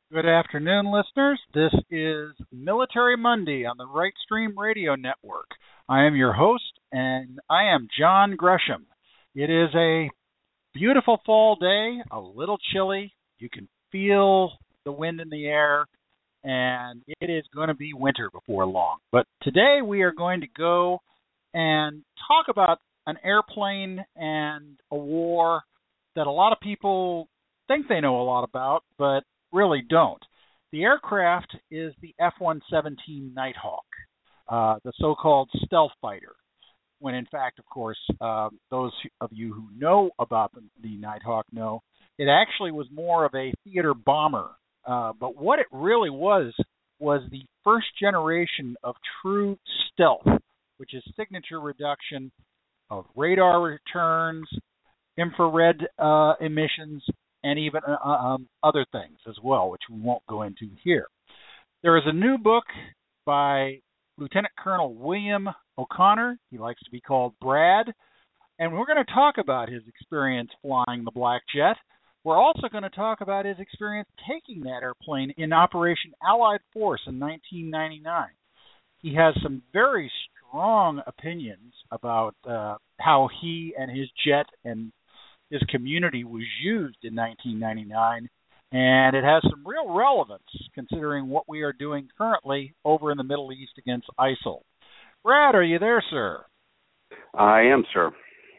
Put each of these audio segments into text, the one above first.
Good afternoon, listeners. This is Military Monday on the Right Stream Radio Network. I am your host, and I am John Gresham. It is a beautiful fall day, a little chilly. You can feel the wind in the air, and it is going to be winter before long. But today we are going to go and talk about an airplane and a war that a lot of people think they know a lot about, but really don't. The aircraft is the F-117 Nighthawk, the so-called stealth fighter, when in fact, of course, those of you who know about the Nighthawk know it actually was more of a theater bomber. But what it really was the first generation of true stealth, which is signature reduction of radar returns, infrared emissions, and even other things as well, which we won't go into here. There is a new book by Lieutenant Colonel William O'Connor. He likes to be called Brad. And we're going to talk about his experience flying the Black Jet. We're also going to talk about his experience taking that airplane in Operation Allied Force in 1999. He has some very strong opinions about how he and his jet and his community was used in 1999, and it has some real relevance considering what we are doing currently over in the Middle East against ISIL. Brad, are you there, sir? I am, sir.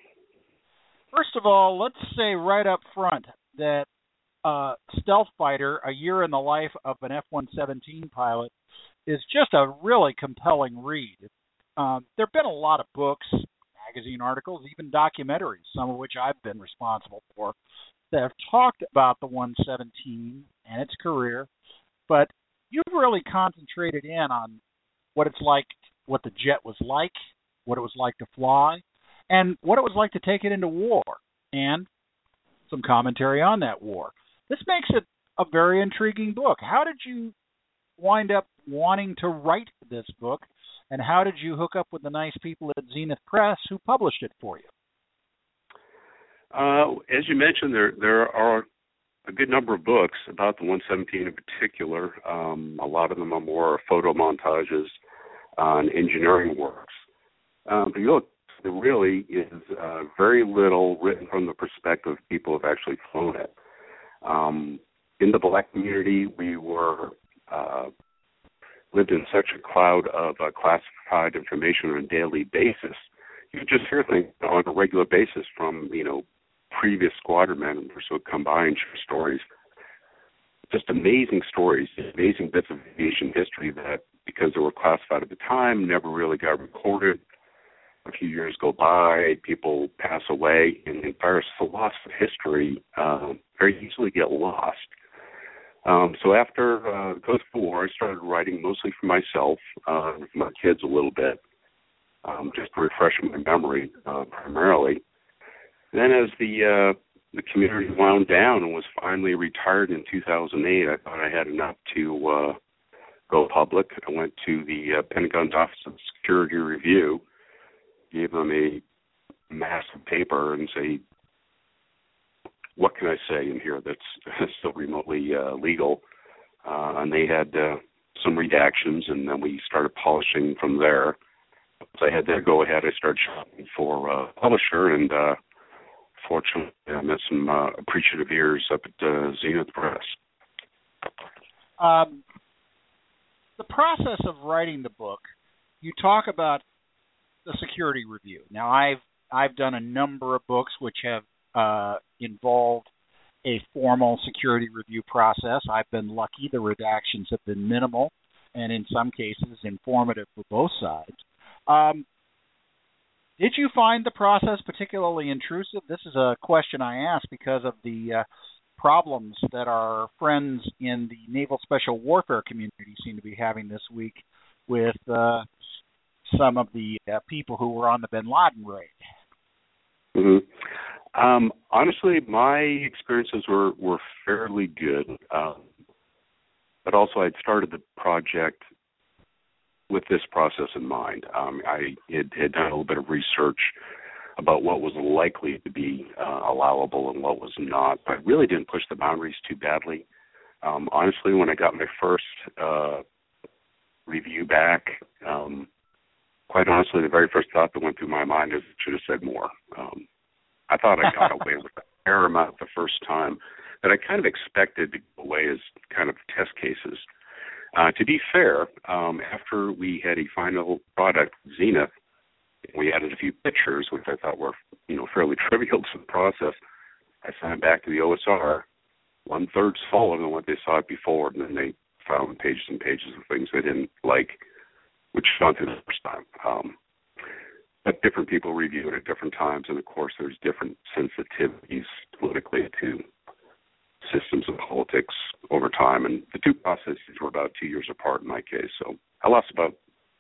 First of all, let's say right up front that Stealth Fighter, A Year in the Life of an F-117 Pilot, is just a really compelling read. There have been a lot of books, magazine articles, even documentaries, some of which I've been responsible for, that have talked about the 117 and its career, but you've really concentrated in on what it's like, what the jet was like, what it was like to fly, and what it was like to take it into war, and some commentary on that war. This makes it a very intriguing book. How did you wind up wanting to write this book? And how did you hook up with the nice people at Zenith Press who published it for you? As you mentioned, there are a good number of books about the 117 in particular. A lot of them are more photo montages on engineering works. But you look, there really is very little written from the perspective of people who have actually flown it. In the black community, we lived in such a cloud of classified information on a daily basis. You could just hear things on a regular basis from, previous squadron members who would come by and share stories. Just amazing stories, amazing bits of aviation history that, because they were classified at the time, never really got recorded. A few years go by, people pass away, and in Paris, the loss of history very easily get lost. So after the Coast War, I started writing mostly for myself, for my kids a little bit, just to refresh my memory primarily. Then as the community wound down and was finally retired in 2008, I thought I had enough to go public. I went to the Pentagon's Office of Security Review, gave them a massive paper and say, what can I say in here that's still remotely legal? And they had some redactions, and then we started polishing from there. So I had their go-ahead. I started shopping for a publisher, and fortunately I met some appreciative ears up at Zenith Press. The process of writing the book, you talk about the security review. Now, I've done a number of books which have involved a formal security review process. I've been lucky. The redactions have been minimal and in some cases informative for both sides. Did you find the process particularly intrusive? This is a question I ask because of the problems that our friends in the Naval Special Warfare community seem to be having this week with some of the people who were on the Bin Laden raid. Mm-hmm. Honestly, my experiences were fairly good, but also I'd started the project with this process in mind. I had done a little bit of research about what was likely to be allowable and what was not, but I really didn't push the boundaries too badly. Honestly, when I got my first review back, quite honestly, the very first thought that went through my mind is I should have said more. I thought I got away with a fair amount the first time that I kind of expected to go away as kind of test cases. To be fair, after we had a final product, Zenith, we added a few pictures, which I thought were, fairly trivial to the process. I sent it back to the OSR, 1/3 smaller than what they saw it before, and then they found pages and pages of things they didn't like, which gone through the first time. But different people review it at different times, and of course there's different sensitivities politically to systems and politics over time, and the two processes were about 2 years apart in my case, so I lost about,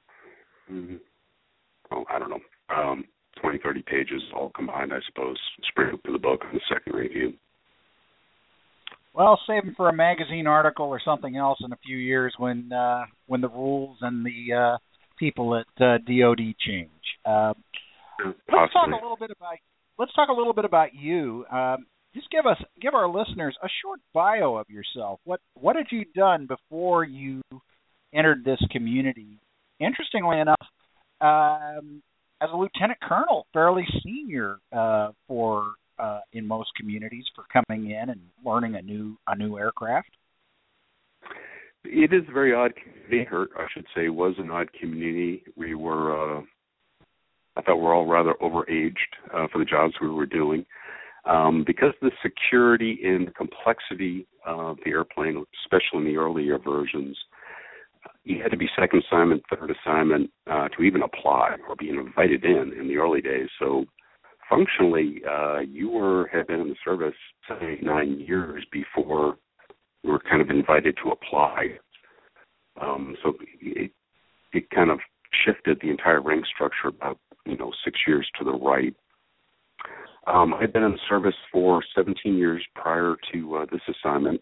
20, 30 pages all combined, I suppose, sprinkled through the book on the second review. Well, save them for a magazine article or something else in a few years when the rules and the people at DoD change. Let's talk a little bit about you. Just give our listeners a short bio of yourself. What had you done before you entered this community? Interestingly enough, as a lieutenant colonel, fairly senior for in most communities for coming in and learning a new aircraft. It is a very odd community, or I should say was an odd community. We were, I thought we're all rather overaged for the jobs we were doing. Because of the security and the complexity of the airplane, especially in the earlier versions, you had to be second assignment, third assignment to even apply or be invited in the early days. So functionally, you had been in the service 7, 8, 9 years before you were kind of invited to apply. So it kind of shifted the entire rank structure about 6 years to the right. I'd been in the service for 17 years prior to this assignment.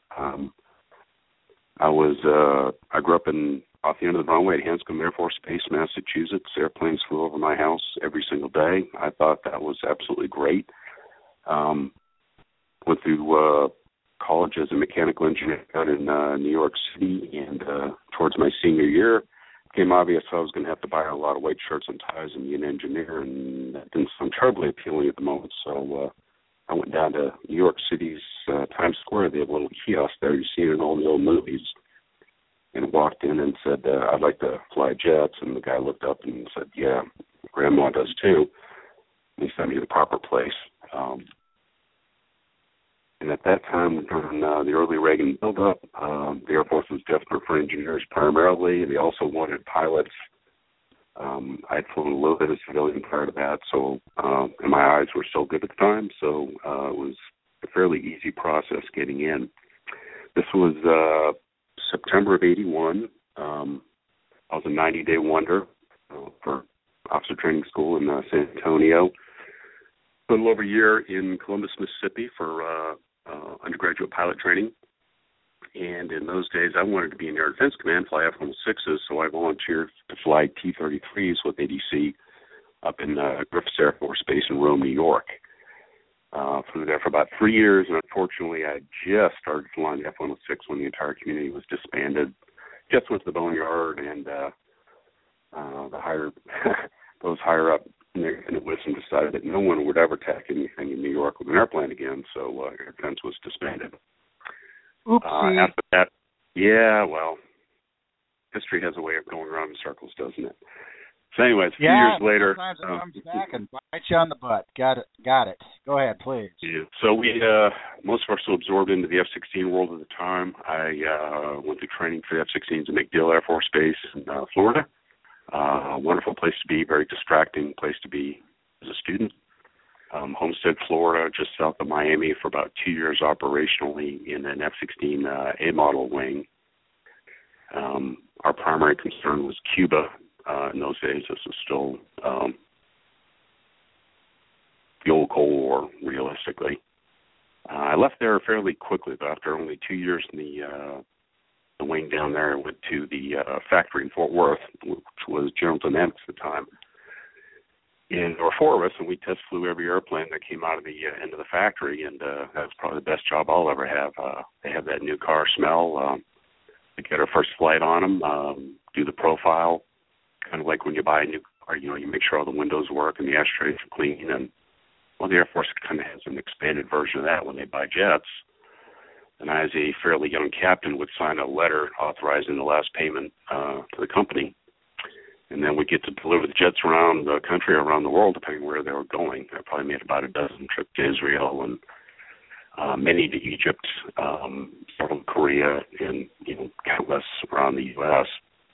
I grew up off the end of the runway at Hanscom Air Force Base, Massachusetts. Airplanes flew over my house every single day. I thought that was absolutely great. Went through college as a mechanical engineer out in New York City, and towards my senior year, it became obvious I was going to have to buy a lot of white shirts and ties and be an engineer, and that didn't sound terribly appealing at the moment. So I went down to New York City's Times Square. They have a little kiosk there you see it in all the old movies, and walked in and said, I'd like to fly jets. And the guy looked up and said, yeah, Grandma does too. And he sent me to the proper place. And at that time, during the early Reagan buildup, the Air Force was desperate for engineers primarily. They also wanted pilots. I had flown a little bit as a civilian prior to that, so and my eyes were still good at the time, so it was a fairly easy process getting in. This was September of 81. I was a 90-day wonder for officer training school in San Antonio. A little over a year in Columbus, Mississippi for undergraduate pilot training. And in those days, I wanted to be in Air Defense Command, fly F-106s, so I volunteered to fly T-33s with ADC up in Griffiths Air Force Base in Rome, New York. Flew there for about 3 years, and unfortunately, I just started flying the F-106 when the entire community was disbanded. Just went to the boneyard, and those higher up in the wisdom decided that no one would ever attack anything in New York with an airplane again, so Air Defense was disbanded. Oopsie. After that, yeah, well, history has a way of going around in circles, doesn't it? So anyways, a few years later. Sometimes it comes back and bites you on the butt. Got it. Go ahead, please. Yeah. So we, most of us were absorbed into the F-16 world at the time. I went through training for the F-16s at MacDill Air Force Base in Florida. Wonderful place to be, very distracting place to be as a student. Homestead, Florida, just south of Miami for about 2 years operationally in an F-16 A model wing. Our primary concern was Cuba. In those days, this was still the old Cold War, realistically. I left there fairly quickly, but after only 2 years in the wing down there, I went to the factory in Fort Worth, which was General Dynamics at the time. And there were four of us, and we test flew every airplane that came out of the end of the factory, and that was probably the best job I'll ever have. They have that new car smell. We get our first flight on them, do the profile, kind of like when you buy a new car, you make sure all the windows work and the ashtrays are clean. And, well, the Air Force kind of has an expanded version of that when they buy jets. And I, as a fairly young captain, would sign a letter authorizing the last payment to the company. And then we get to deliver the jets around the country, around the world, depending where they were going. I probably made about a dozen trips to Israel and many to Egypt, several to Korea, and countless around the U.S.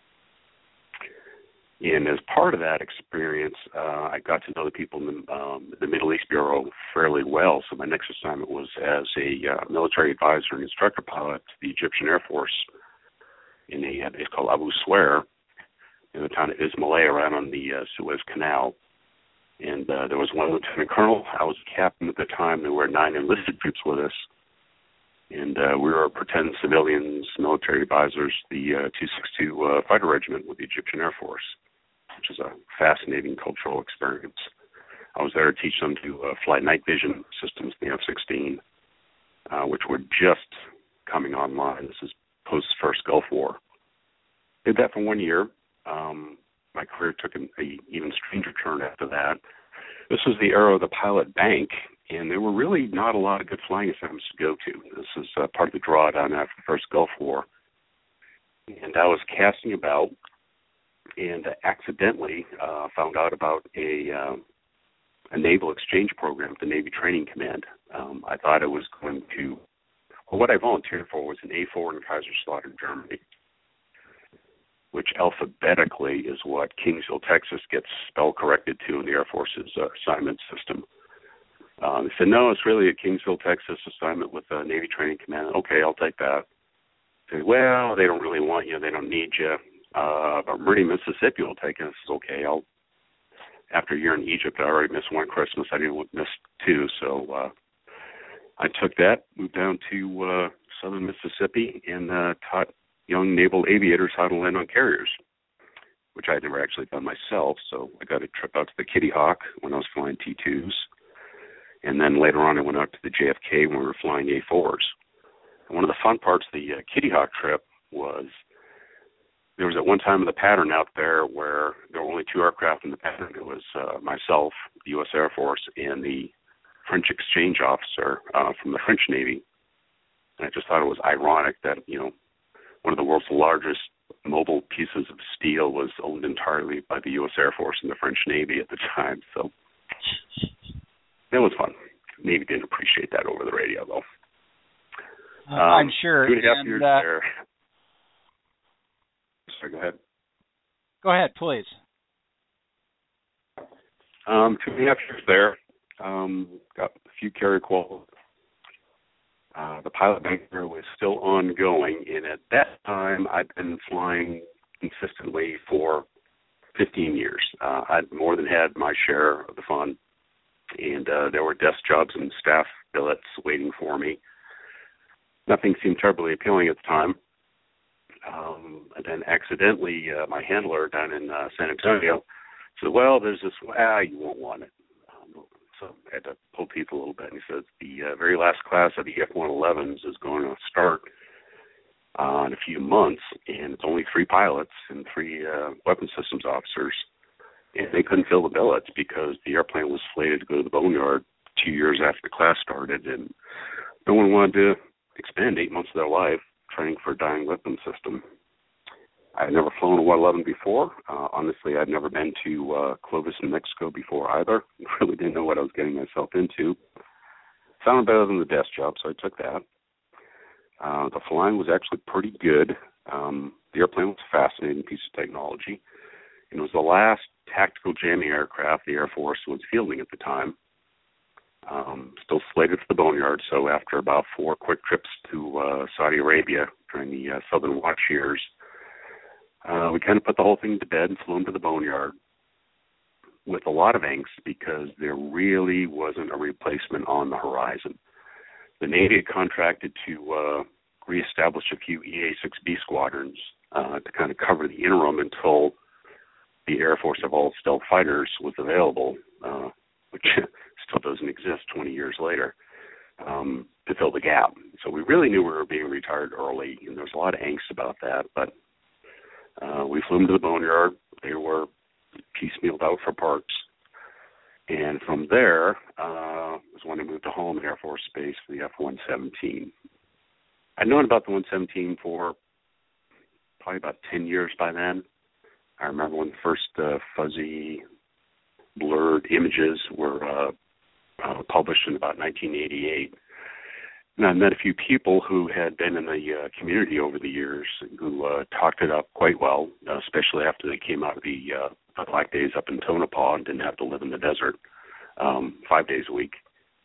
And as part of that experience, I got to know the people in the Middle East Bureau fairly well. So my next assignment was as a military advisor and instructor pilot to the Egyptian Air Force in a base called Abu Sweir, in the town of Ismailia, right on the Suez Canal. And there was one lieutenant colonel. I was a captain at the time. There were 9 enlisted troops with us. And we were pretend civilians, military advisors, the 262 Fighter Regiment with the Egyptian Air Force, which is a fascinating cultural experience. I was there to teach them to fly night vision systems, the F-16, which were just coming online. This is post-First Gulf War. Did that for 1 year. My career took an even stranger turn after that. This was the era of the pilot bank, and there were really not a lot of good flying assignments to go to. This is part of the drawdown after the First Gulf War. And I was casting about and accidentally found out about a naval exchange program at the Navy Training Command. I thought it was going to, well, what I volunteered for was an A4 in Kaiserslautern, Germany, which alphabetically is what Kingsville, Texas gets spell corrected to in the Air Force's assignment system. They said, no, it's really a Kingsville, Texas assignment with the Navy Training Command. Okay, I'll take that. They said, well, they don't really want you. They don't need you. But Meridian, Mississippi will take it. I said, okay, after a year in Egypt, I already missed one Christmas. I didn't miss 2. So I took that, moved down to southern Mississippi, and taught young naval aviators how to land on carriers, which I had never actually done myself. So I got a trip out to the Kitty Hawk when I was flying T-2s. And then later on I went out to the JFK when we were flying A-4s. And one of the fun parts of the Kitty Hawk trip was there was at one time in the pattern out there where there were only 2 aircraft in the pattern. It was myself, the U.S. Air Force, and the French exchange officer from the French Navy. And I just thought it was ironic that, one of the world's largest mobile pieces of steel was owned entirely by the U.S. Air Force and the French Navy at the time. So it was fun. Navy didn't appreciate that over the radio, though. I'm sure. 2.5 years there. Sorry, go ahead. Go ahead, please. 2.5 years there. Got a few carrier quals. The pilot bank career was still ongoing, and at that time, I'd been flying consistently for 15 years. I'd more than had my share of the fun, and there were desk jobs and staff billets waiting for me. Nothing seemed terribly appealing at the time. And then accidentally, my handler down in San Antonio said, well, there's this, you won't want it. So I had to pull teeth a little bit. And he says, the very last class of the F-111s is going to start in a few months, and it's only 3 pilots and 3 weapons systems officers. And they couldn't fill the billets because the airplane was slated to go to the boneyard 2 years after the class started, and no one wanted to expend 8 months of their life training for a dying weapons system. I had never flown a 111 before. Honestly, I'd never been to Clovis, New Mexico before either. Really didn't know what I was getting myself into. Sounded better than the desk job, so I took that. The flying was actually pretty good. The airplane was a fascinating piece of technology. It was the last tactical jamming aircraft the Air Force was fielding at the time. Still slated for the boneyard, so after about 4 quick trips to Saudi Arabia during the Southern Watch years, we kind of put the whole thing to bed and flew them to the boneyard with a lot of angst because there really wasn't a replacement on the horizon. The Navy had contracted to reestablish a few EA-6B squadrons to kind of cover the interim until the Air Force of all stealth fighters was available, which still doesn't exist 20 years later, to fill the gap. So we really knew we were being retired early, and there was a lot of angst about that. But we flew them to the boneyard. They were piecemealed out for parts. And from there was when I moved to Holloman Air Force Base for the F-117. I'd known about the 117 for probably about 10 years by then. I remember when the first fuzzy, blurred images were published in about 1988. And I met a few people who had been in the community over the years who talked it up quite well, especially after they came out of the Black Days up in Tonopah and didn't have to live in the desert 5 days a week.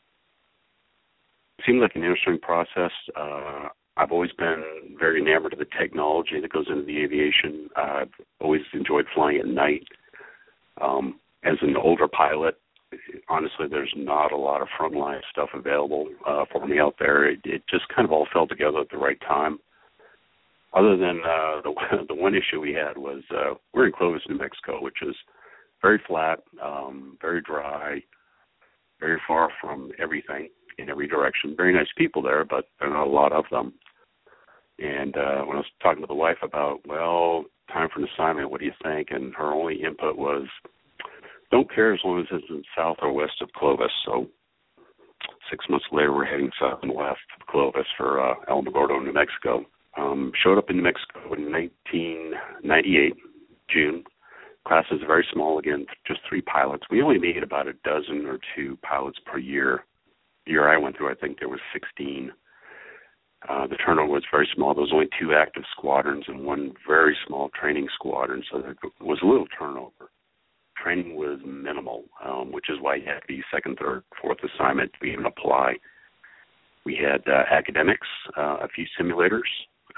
It seemed like an interesting process. I've always been very enamored of the technology that goes into the aviation. I've always enjoyed flying at night. As an older pilot, honestly, there's not a lot of frontline stuff available for me out there. It just kind of all fell together at the right time. Other than the one issue we had was we're in Clovis, New Mexico, which is very flat, very dry, very far from everything in every direction. Very nice people there, but there are not a lot of them. And when I was talking to the wife about, well, time for an assignment, what do you think? And her only input was, don't care as long as it's in south or west of Clovis. So 6 months later, we're heading south and west of Clovis for Alamogordo, New Mexico. Showed up in New Mexico in 1998, June. Class is very small, again, just 3 pilots. We only made about a dozen or 2 pilots per year. The year I went through, I think there was 16. The turnover was very small. There was only 2 active squadrons and 1 very small training squadron, so there was a little turnover. Training was minimal, which is why you had to be second, third, fourth assignment to even apply. We had academics, a few simulators.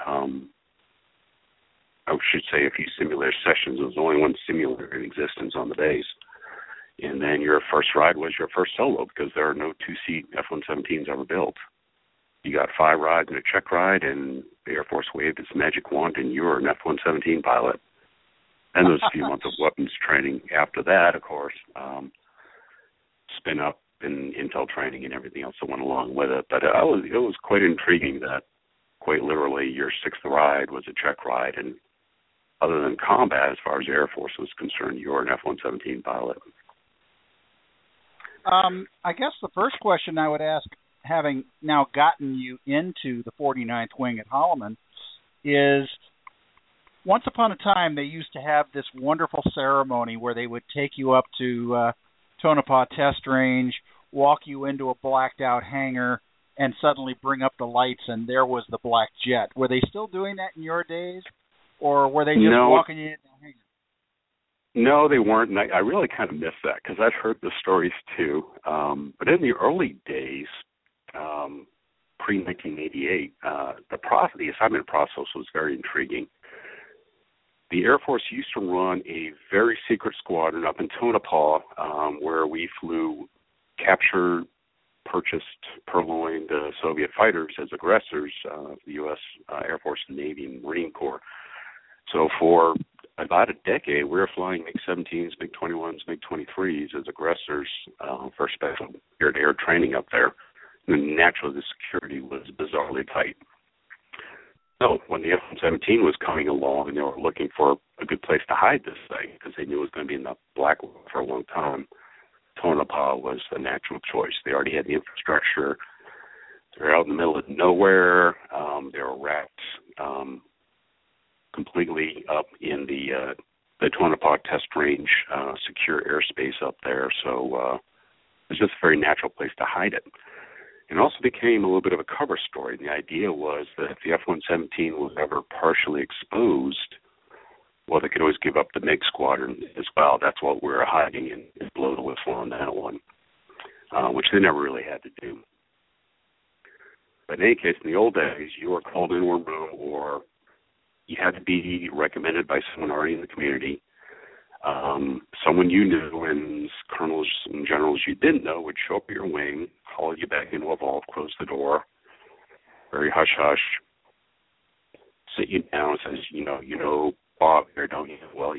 I should say a few simulator sessions. There was only 1 simulator in existence on the base. And then your first ride was your first solo because there are no 2-seat F-117s ever built. You got 5 rides and a check ride, and the Air Force waved its magic wand, and you were an F-117 pilot. And there was a few months of weapons training after that, of course, spin up and intel training and everything else that went along with it. But it was quite intriguing that quite literally your 6th ride was a check ride, and other than combat, as far as the Air Force was concerned, you were an F-117 pilot. I guess the first question I would ask, having now gotten you into the 49th Wing at Holloman, is once upon a time they used to have this wonderful ceremony where they would take you up to Tonopah Test Range, walk you into a blacked out hangar, and suddenly bring up the lights, and there was the black jet. Were they still doing that in your days, or were they just walking you in the hangar? No, they weren't, and I really kind of miss that because I've heard the stories too. But in the early days, pre-1988, the assignment process was very intriguing. The Air Force used to run a very secret squadron up in Tonopah where we flew captured, purchased, purloined Soviet fighters as aggressors, the U.S. Air Force, Navy, and Marine Corps. So for about a decade, we were flying MiG-17s, MiG-21s, MiG-23s as aggressors for special air-to-air training up there. And naturally, the security was bizarrely tight. So when the F-17 was coming along and they were looking for a good place to hide this thing because they knew it was going to be in the black for a long time, Tonopah was the natural choice. They already had the infrastructure. They were out in the middle of nowhere. They were wrapped completely up in the Tonopah Test Range secure airspace up there. So it was just a very natural place to hide it. It also became a little bit of a cover story. And the idea was that if the F-117 was ever partially exposed, well, they could always give up the MiG squadron as well. That's what we were hiding and blow the whistle on that one, which they never really had to do. But in any case, in the old days, you were called into a room or you had to be recommended by someone already in the community. Someone you knew and colonels and generals you didn't know would show up at your wing, haul you back into a vault, close the door, very hush-hush, sit you down and says, you know, Bob here, don't you? Well, yeah.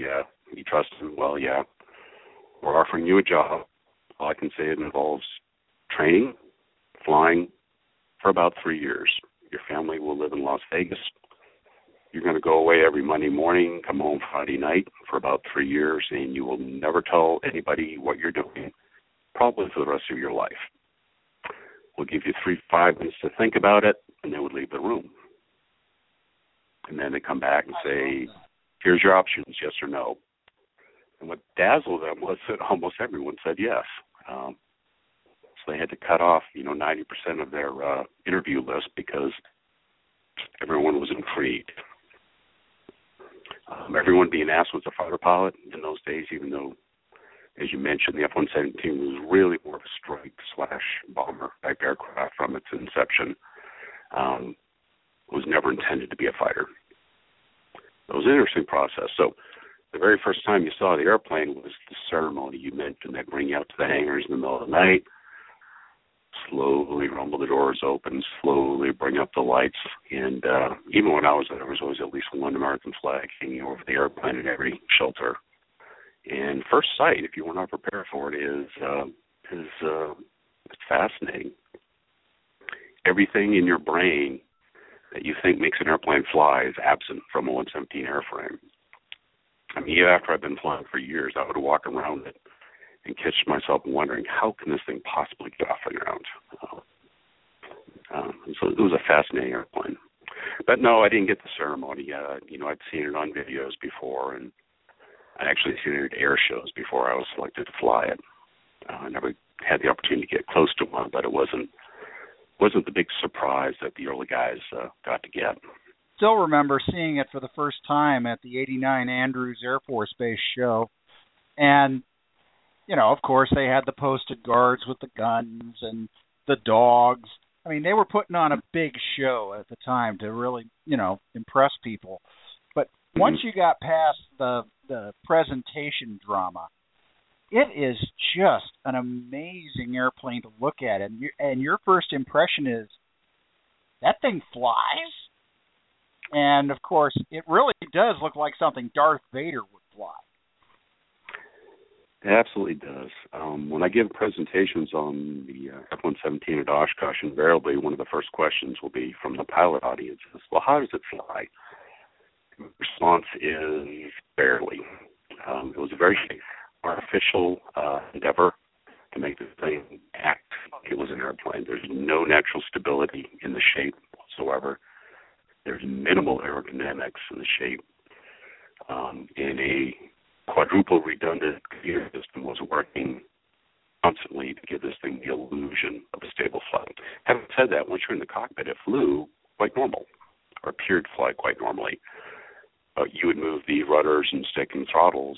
You trust him? Well, yeah. We're offering you a job. All I can say, it involves training, flying for about 3 years. Your family will live in Las Vegas. You're going to go away every Monday morning, come home Friday night for about 3 years, and you will never tell anybody what you're doing, probably for the rest of your life. We'll give you 5 minutes to think about it, and then we'll leave the room. And then they come back and say, here's your options, yes or no. And what dazzled them was that almost everyone said yes. So they had to cut off, 90% of their interview list because everyone was intrigued. Everyone being asked was a fighter pilot in those days, even though, as you mentioned, the F-117 was really more of a strike/bomber type aircraft from its inception. It was never intended to be a fighter. It was an interesting process. So the very first time you saw the airplane was the ceremony you mentioned. They bring you out to the hangars in the middle of the night, slowly rumble the doors open, slowly bring up the lights. And even when I was there was always at least one American flag hanging over the airplane in every shelter. And first sight, if you were not prepared for it, is it's fascinating. Everything in your brain that you think makes an airplane fly is absent from a 117 airframe. I mean, even after I've been flying for years, I would walk around it and catch myself wondering, how can this thing possibly get off the ground? So it was a fascinating airplane. But no, I didn't get the ceremony. I'd seen it on videos before, and I'd actually seen it at air shows before I was selected to fly it. I never had the opportunity to get close to one, but it wasn't the big surprise that the early guys got to get. Still remember seeing it for the first time at the '89 Andrews Air Force Base show, and of course they had the posted guards with the guns and the dogs. I mean, they were putting on a big show at the time to really impress people. But once you got past the presentation drama, it is just an amazing airplane to look at, and your first impression is, that thing flies? And, of course, it really does look like something Darth Vader would fly. It absolutely does. When I give presentations on the F-117 at Oshkosh, invariably one of the first questions will be from the pilot audience is, well, how does it fly? The response is barely. It was a very artificial endeavor to make the thing act like it was an airplane. There's no natural stability in the shape whatsoever. There's minimal aerodynamics in the shape. And a quadruple redundant computer system was working constantly to give this thing the illusion of a stable flight. Having said that, once you're in the cockpit, it flew quite normal, or appeared to fly quite normally. You would move the rudders and stick and throttles,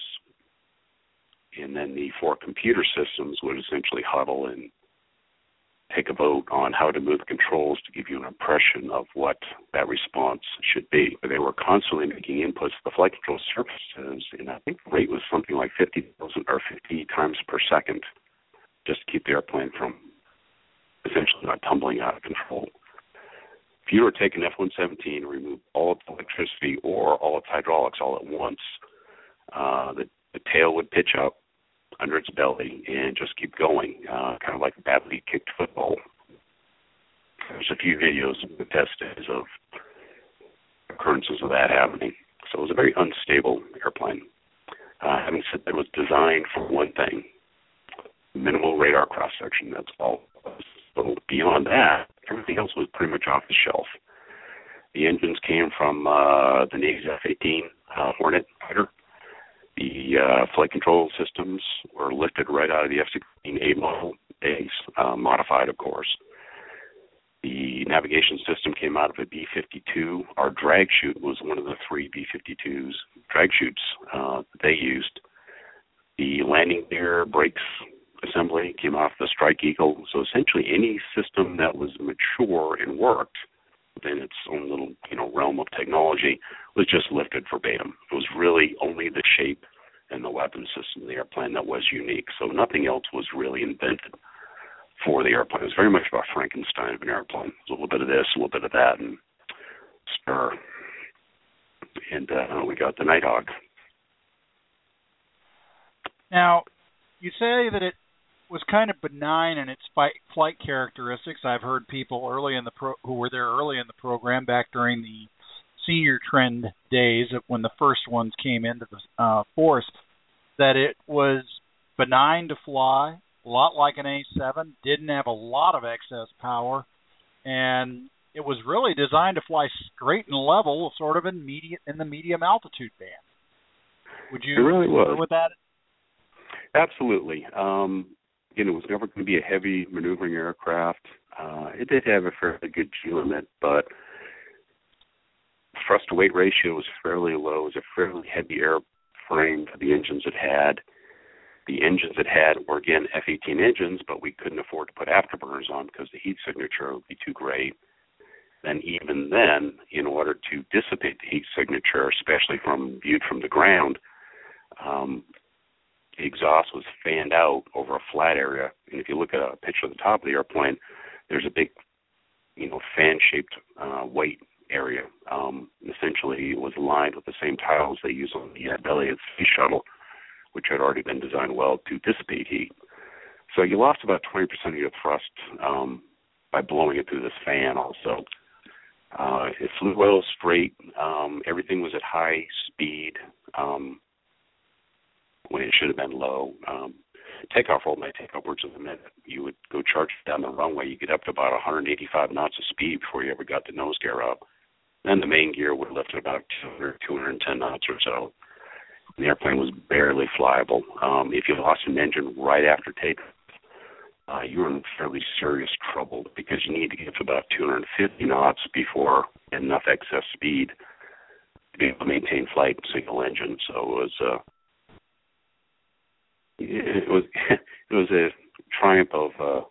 and then the 4 computer systems would essentially huddle and take a vote on how to move the controls to give you an impression of what that response should be. But they were constantly making inputs to the flight control surfaces, and I think the rate was something like 50 times per second, just to keep the airplane from essentially not tumbling out of control. If you were to take an F-117 and remove all its electricity or all its hydraulics all at once, the tail would pitch up under its belly and just keep going, kind of like a badly kicked football. There's a few videos of the test days of occurrences of that happening. So it was a very unstable airplane. Having said that, it was designed for one thing, minimal radar cross-section. That's all. So beyond that, everything else was pretty much off the shelf. The engines came from the Navy's F-18 Hornet fighter. The flight control systems were lifted right out of the F-16A model base, modified, of course. The navigation system came out of a B-52. Our drag chute was one of the 3 B-52s drag chutes they used. The landing gear brakes assembly came off the Strike Eagle. So essentially any system that was mature and worked within its own little realm of technology was just lifted verbatim. It was really only the shape and the weapon system of the airplane that was unique. So nothing else was really invented for the airplane. It was very much about Frankenstein of an airplane. It was a little bit of this, a little bit of that, and stir. And we got the Nighthawk. Now, you say that it was kind of benign in its flight characteristics. I've heard people who were there early in the program back during the senior trend days of when the first ones came into the force, that it was benign to fly, a lot like an A7, didn't have a lot of excess power, and it was really designed to fly straight and level, sort of in the medium altitude band. Would you agree with that? Absolutely. It was never going to be a heavy maneuvering aircraft. It did have a fairly good G limit, but thrust to weight ratio was fairly low. It was a fairly heavy airframe for the engines it had. The engines it had were, again, F-18 engines, but we couldn't afford to put afterburners on because the heat signature would be too great. Then even then, in order to dissipate the heat signature, especially viewed from the ground, the exhaust was fanned out over a flat area. And if you look at a picture of the top of the airplane, there's a big, fan-shaped weight area. Essentially, it was lined with the same tiles they use on the belly of the Space Shuttle, which had already been designed well to dissipate heat. So you lost about 20% of your thrust by blowing it through this fan also. It flew well straight. Everything was at high speed when it should have been low. Takeoff roll might take upwards of a minute. You would go charge down the runway. You get up to about 185 knots of speed before you ever got the nose gear up. Then the main gear would lift at about 210 knots or so. The airplane was barely flyable. If you lost an engine right after takeoff, you were in fairly serious trouble because you need to get to about 250 knots before enough excess speed to be able to maintain flight single engine. So it was a triumph of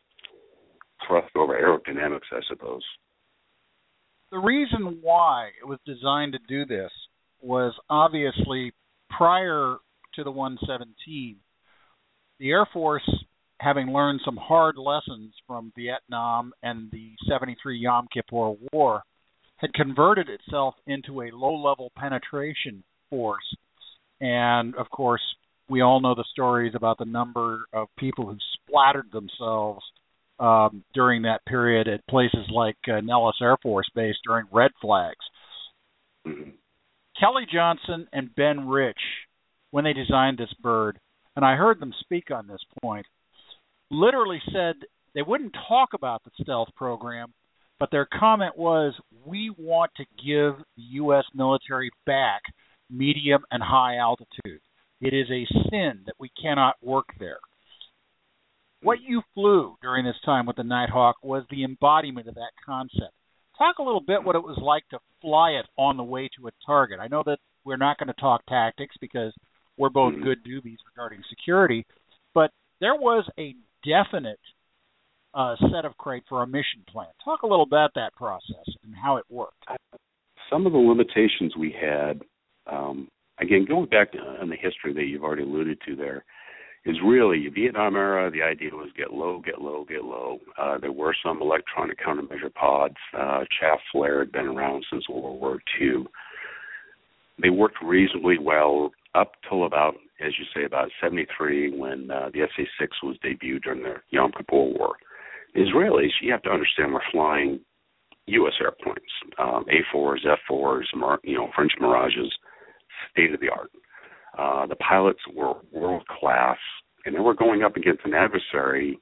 thrust over aerodynamics, I suppose. The reason why it was designed to do this was obviously prior to the 117, the Air Force, having learned some hard lessons from Vietnam and the 73 Yom Kippur War, had converted itself into a low-level penetration force. And, of course, we all know the stories about the number of people who splattered themselves during that period at places like Nellis Air Force Base during red flags. Mm-hmm. Kelly Johnson and Ben Rich, when they designed this bird, and I heard them speak on this point, literally said they wouldn't talk about the stealth program, but their comment was, we want to give the U.S. military back medium and high altitude. It is a sin that we cannot work there. What you flew during this time with the Nighthawk was the embodiment of that concept. Talk a little bit what it was like to fly it on the way to a target. I know that we're not going to talk tactics because we're both good doobies regarding security, but there was a definite set of criteria for a mission plan. Talk a little about that process and how it worked. Some of the limitations we had, again, going back on the history that you've already alluded to there, is really Vietnam era. The idea was get low, get low, get low. There were some electronic countermeasure pods. Chaff flare had been around since World War II. They worked reasonably well up till about, as you say, about 73 when the SA-6 was debuted during the Yom Kippur War. The Israelis, you have to understand, were flying U.S. airplanes, A4s, F4s, French Mirages, state of the art. The pilots were world class, and they were going up against an adversary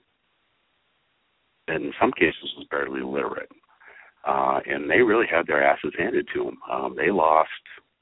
that in some cases was barely literate. And they really had their asses handed to them. They lost,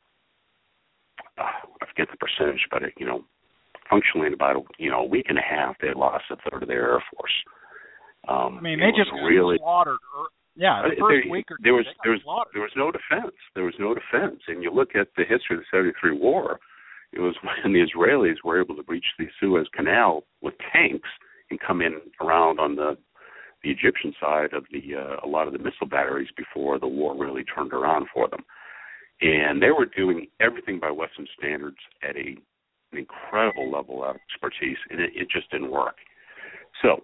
I forget the percentage, but functionally in about a week and a half, they lost a third of their Air Force. They just really slaughtered. The first week or two, there was no defense. There was no defense. And you look at the history of the 73 war, it was when the Israelis were able to breach the Suez Canal with tanks and come in around on the Egyptian side of a lot of the missile batteries before the war really turned around for them. And they were doing everything by Western standards at an incredible level of expertise, and it just didn't work. So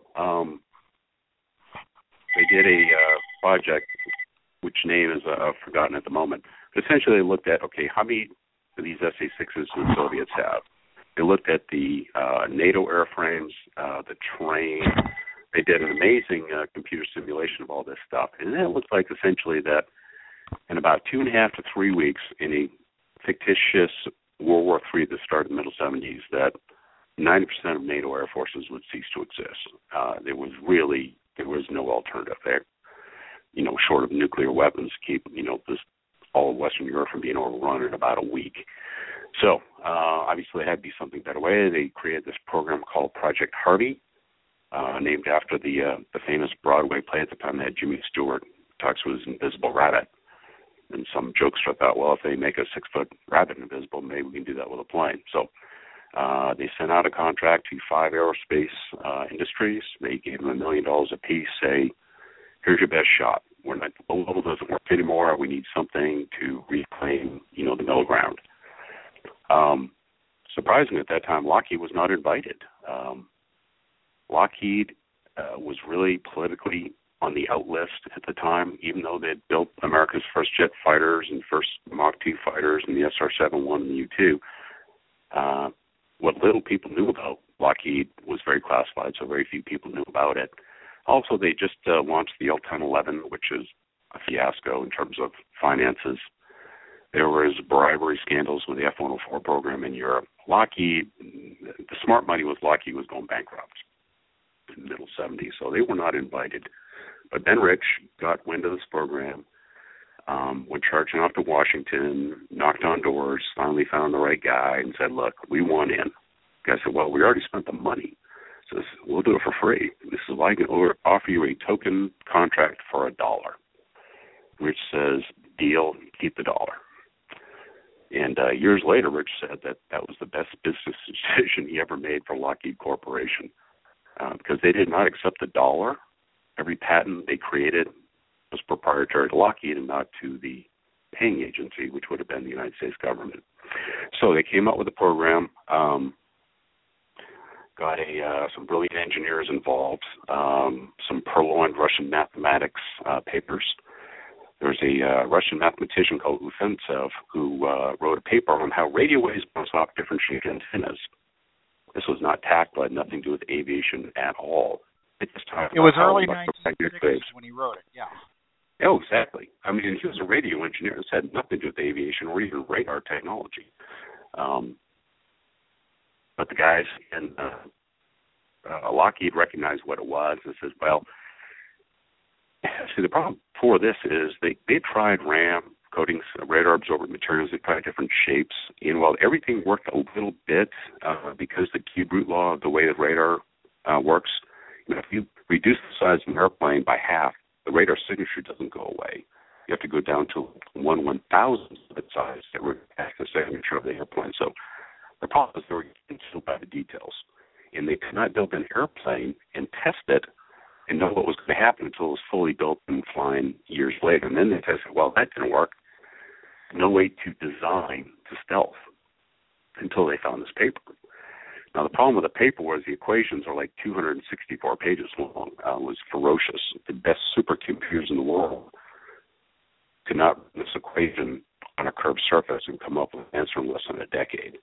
they did a project, which name is forgotten at the moment. But essentially, they looked at, okay, how many of these SA-6s do the Soviets have? They looked at the NATO airframes, the terrain. They did an amazing computer simulation of all this stuff. And it looked like essentially that in about 2.5 to 3 weeks in a fictitious World War III that started in the middle 70s, that 90% of NATO air forces would cease to exist. There was no alternative there, short of nuclear weapons, keep, all of Western Europe from being overrun in about a week. So, obviously, there had to be something better way. They created this program called Project Harvey, named after the famous Broadway play at the time that Jimmy Stewart talks with his invisible rabbit. And some jokester thought, well, if they make a 6-foot rabbit invisible, maybe we can do that with a plane. So they sent out a contract to 5 aerospace industries. They gave them $1 million apiece, say, here's your best shot. We're not, the low level doesn't work anymore. We need something to reclaim, the middle ground. Surprisingly, at that time, Lockheed was not invited. Lockheed was really politically on the out list at the time, even though they'd built America's first jet fighters and first Mach 2 fighters and the SR-71 and the U-2. What little people knew about Lockheed was very classified, so very few people knew about it. Also, they just launched the L-1011, which is a fiasco in terms of finances. There was bribery scandals with the F-104 program in Europe. Lockheed, the smart money was Lockheed was going bankrupt in the middle 70s, so they were not invited. But Ben Rich got wind of this program, went charging off to Washington, knocked on doors, finally found the right guy and said, look, we want in. The guy said, well, we already spent the money. Says, we'll do it for free. This is like I can offer you a token contract for $1. Rich says, deal, keep the dollar. And years later, Rich said that was the best business decision he ever made for Lockheed Corporation because they did not accept the dollar. Every patent they created was proprietary to Lockheed and not to the paying agency, which would have been the United States government. So they came up with a program, got some brilliant engineers involved, some purloined Russian mathematics papers. There's a Russian mathematician called Ufentsev who wrote a paper on how radio waves bounce off different shaped antennas. This was not tactile, had nothing to do with aviation at all. It was early 1960s when he wrote it, yeah. Oh, exactly. I mean, he was a radio engineer. This had nothing to do with aviation or even radar technology. But the guys in Lockheed recognized what it was and says, well, see, the problem for this is they tried RAM, coatings, radar absorbent materials. They tried different shapes. And while everything worked a little bit because the cube root law of the way that radar works, if you reduce the size of an airplane by half, the radar signature doesn't go away. You have to go down to 1/1000th of its size to react the signature of the airplane. So the problem is they were getting killed by the details. And they could not build an airplane and test it and know what was going to happen until it was fully built and flying years later. And then they tested, well, that didn't work. No way to design to stealth until they found this paper. Now, the problem with the paper was the equations are like 264 pages long. It was ferocious. The best supercomputers in the world could not run this equation on a curved surface and come up with an answer in less than a decade.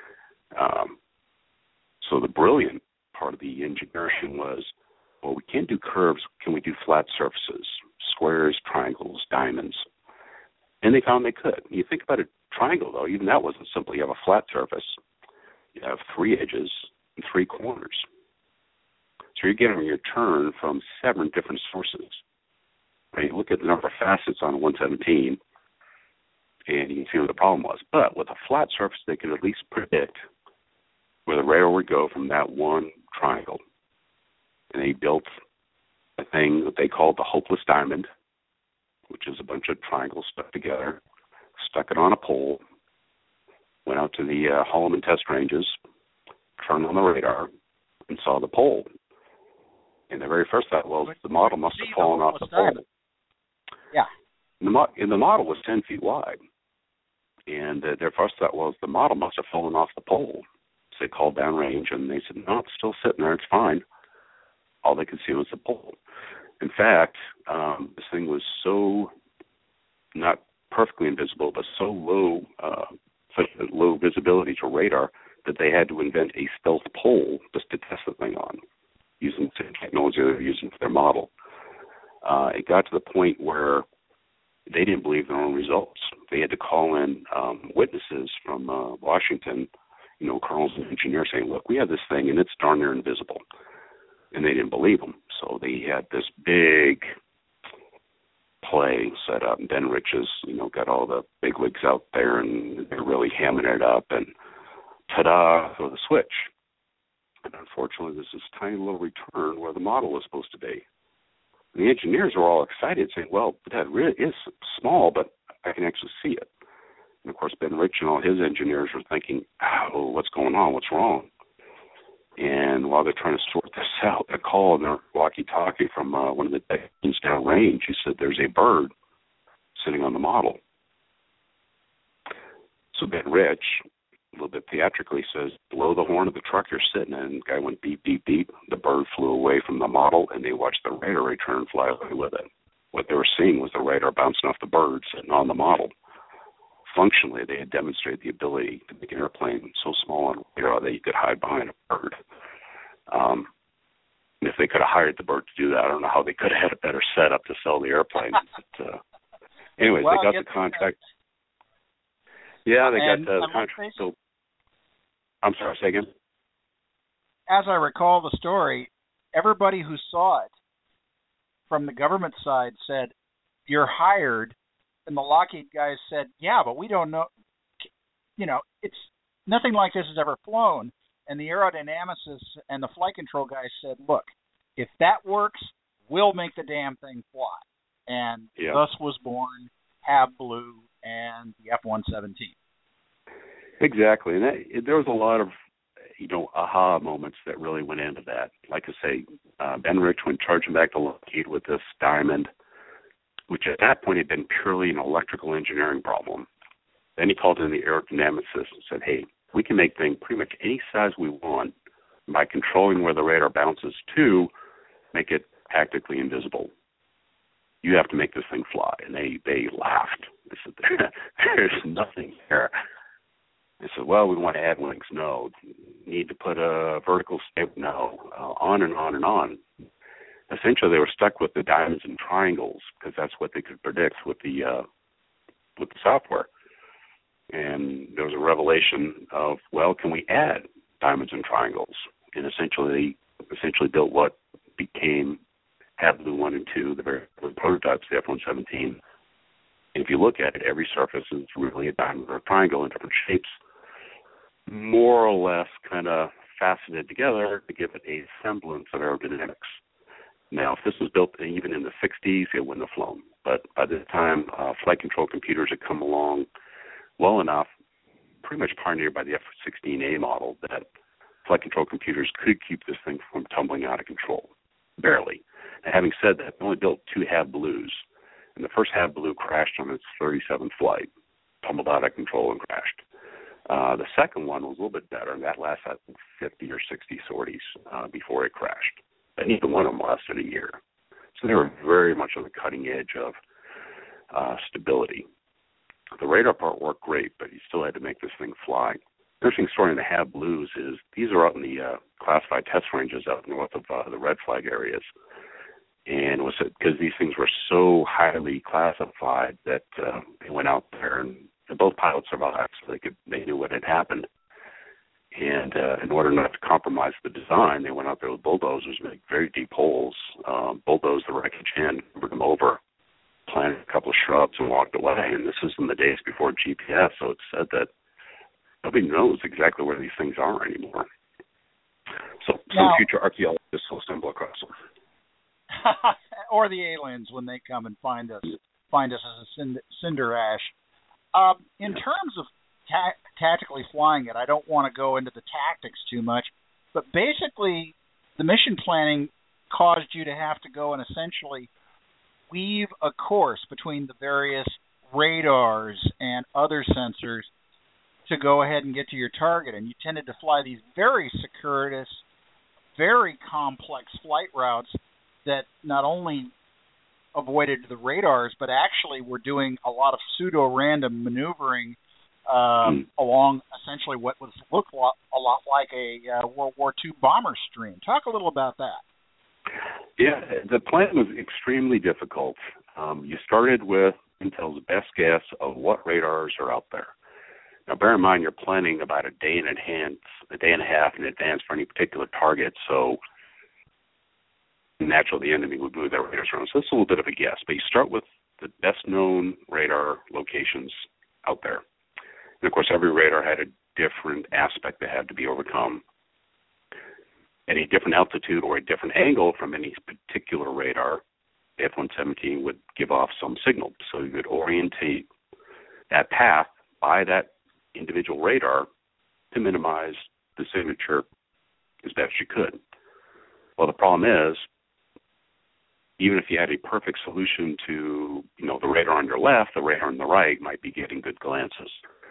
So the brilliant part of the engineering was, well, we can't do curves. Can we do flat surfaces, squares, triangles, diamonds? And they found they could. You think about a triangle, though, even that wasn't simple. You have a flat surface. You have 3 edges and 3 corners. So you're getting your turn from 7 different sources. Right? You look at the number of facets on 117, and you can see what the problem was. But with a flat surface, they could at least predict where the radar would go from that one triangle. And they built a thing that they called the hopeless diamond, which is a bunch of triangles stuck together, stuck it on a pole, went out to the Holloman test ranges, turned on the radar, and saw the pole. And the very first thought, well, the model must have fallen off the pole. Yeah. And the model was 10 feet wide. And their first thought was the model must have fallen off the pole. So they called downrange, and they said, no, it's still sitting there. It's fine. All they could see was the pole. In fact, this thing was so not perfectly invisible, but so low, such low visibility to radar, that they had to invent a stealth pole just to test the thing on, using the same technology they were using for their model. It got to the point where they didn't believe their own results. They had to call in witnesses from Washington, colonels and engineers saying, look, we have this thing and it's darn near invisible. And they didn't believe them. So they had this big play set up. Ben Rich has, got all the big wigs out there and they're really hamming it up and ta-da, throw the switch. And unfortunately, there's this tiny little return where the model was supposed to be. The engineers were all excited, saying, well, that really is small, but I can actually see it. And, of course, Ben Rich and all his engineers were thinking, oh, what's going on? What's wrong? And while they're trying to sort this out, a call in their walkie-talkie from one of the technicians downrange, he said, there's a bird sitting on the model. So Ben Rich, a little bit theatrically, says, blow the horn of the truck you're sitting in. And the guy went beep, beep, beep. The bird flew away from the model, and they watched the radar return fly away with it. What they were seeing was the radar bouncing off the bird sitting on the model. Functionally, they had demonstrated the ability to make an airplane so small on radar that you could hide behind a bird. And if they could have hired the bird to do that, I don't know how they could have had a better setup to sell the airplane. But, anyways, well, they got the contract. Yeah, they got the contract. So, I'm sorry, say again? As I recall the story, everybody who saw it from the government side said, you're hired. And the Lockheed guys said, yeah, but we don't know. It's nothing like this has ever flown. And the aerodynamicists and the flight control guys said, look, if that works, we'll make the damn thing fly. And thus was born HAB Blue and the F-117. Exactly. And there was a lot of, aha moments that really went into that. Like I say, Ben Rich went charging back to Lockheed with this diamond, which at that point had been purely an electrical engineering problem. Then he called in the aerodynamicist and said, hey, we can make things pretty much any size we want by controlling where the radar bounces to make it tactically invisible. You have to make this thing fly. And they laughed. They said, there's nothing there. They said, well, we want to add wings. No. Need to put a vertical stable? No. On and on and on. Essentially, they were stuck with the diamonds and triangles because that's what they could predict with the software. And there was a revelation of, well, can we add diamonds and triangles? And essentially built what became HAB Blue 1 and 2, the very early prototypes, the F-117. And if you look at it, every surface is really a diamond or a triangle in different shapes, more or less kind of faceted together to give it a semblance of aerodynamics. Now, if this was built even in the 60s, it wouldn't have flown. But by this time, flight control computers had come along well enough, pretty much pioneered by the F-16A model, that flight control computers could keep this thing from tumbling out of control, barely. Now, having said that, they only built 2 HAB Blues, and the first HAB Blue crashed on its 37th flight, tumbled out of control and crashed. The second one was a little bit better, and that lasted 50 or 60 sorties before it crashed. And neither one of them lasted a year. So they were very much on the cutting edge of stability. The radar part worked great, but you still had to make this thing fly. The interesting story in the HAB Blues is these are out in the classified test ranges out north of the red flag areas. And it was because these things were so highly classified that they went out there, and both pilots survived, so they knew what had happened. And in order not to compromise the design, they went out there with bulldozers, made very deep holes, bulldozed the wreckage in, covered them over, planted a couple of shrubs, and walked away. And this is in the days before GPS, so it's said that nobody knows exactly where these things are anymore. So some future archaeologists will stumble across them. Or the aliens when they come and find us as a cinder ash. In terms of tactically flying it, I don't want to go into the tactics too much, but basically the mission planning caused you to have to go and essentially weave a course between the various radars and other sensors to go ahead and get to your target. And you tended to fly these very circuitous, very complex flight routes that not only avoided the radars, but actually were doing a lot of pseudo-random maneuvering along essentially what would look a lot like a World War II bomber stream. Talk a little about that. Yeah, the plan was extremely difficult. You started with Intel's best guess of what radars are out there. Now, bear in mind, you're planning about a day and a half in advance for any particular target, so naturally the enemy would move their radars around. So it's a little bit of a guess, but you start with the best-known radar locations out there. And, of course, every radar had a different aspect that had to be overcome. At a different altitude or a different angle from any particular radar, the F-117 would give off some signal. So you would orientate that path by that individual radar to minimize the signature as best you could. Well, the problem is, even if you had a perfect solution to, the radar on your left, the radar on the right might be getting good glances.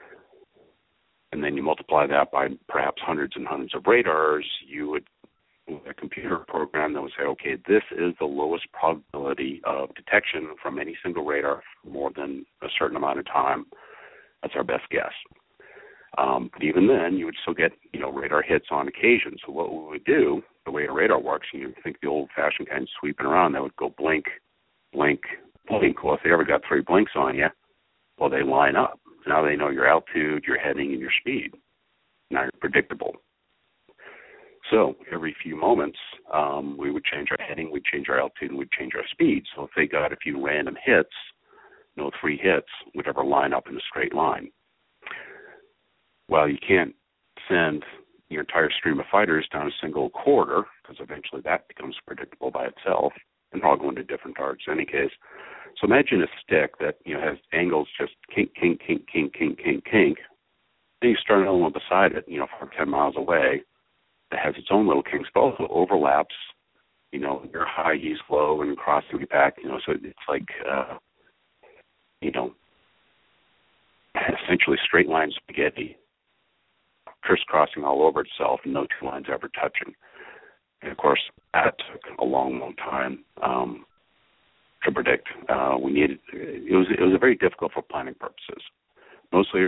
And then you multiply that by perhaps hundreds and hundreds of radars, you would a computer program that would say, okay, this is the lowest probability of detection from any single radar for more than a certain amount of time. That's our best guess. But even then, you would still get, radar hits on occasion. So what we would do, the way a radar works, you think the old-fashioned kind of sweeping around, that would go blink, blink, blink. Well, if they ever got 3 blinks on you, well, they line up. Now they know your altitude, your heading, and your speed. Now you're predictable. So every few moments, we would change our heading, we'd change our altitude, and we'd change our speed. So if they got a few random hits, 3 hits would ever line up in a straight line. Well, you can't send your entire stream of fighters down a single corridor, because eventually that becomes predictable by itself, and they're all going to different targets in any case. So imagine a stick that has angles just kink, kink, kink, kink, kink, kink, kink. Then you start another one beside it, 10 miles away, that has its own little kinks, but also overlaps, you're high, he's low, and crossing it back, so it's like, essentially straight line spaghetti, crisscrossing all over itself, and no 2 lines ever touching. And of course, that took a long, long time to predict. It was very difficult for planning purposes. Mostly,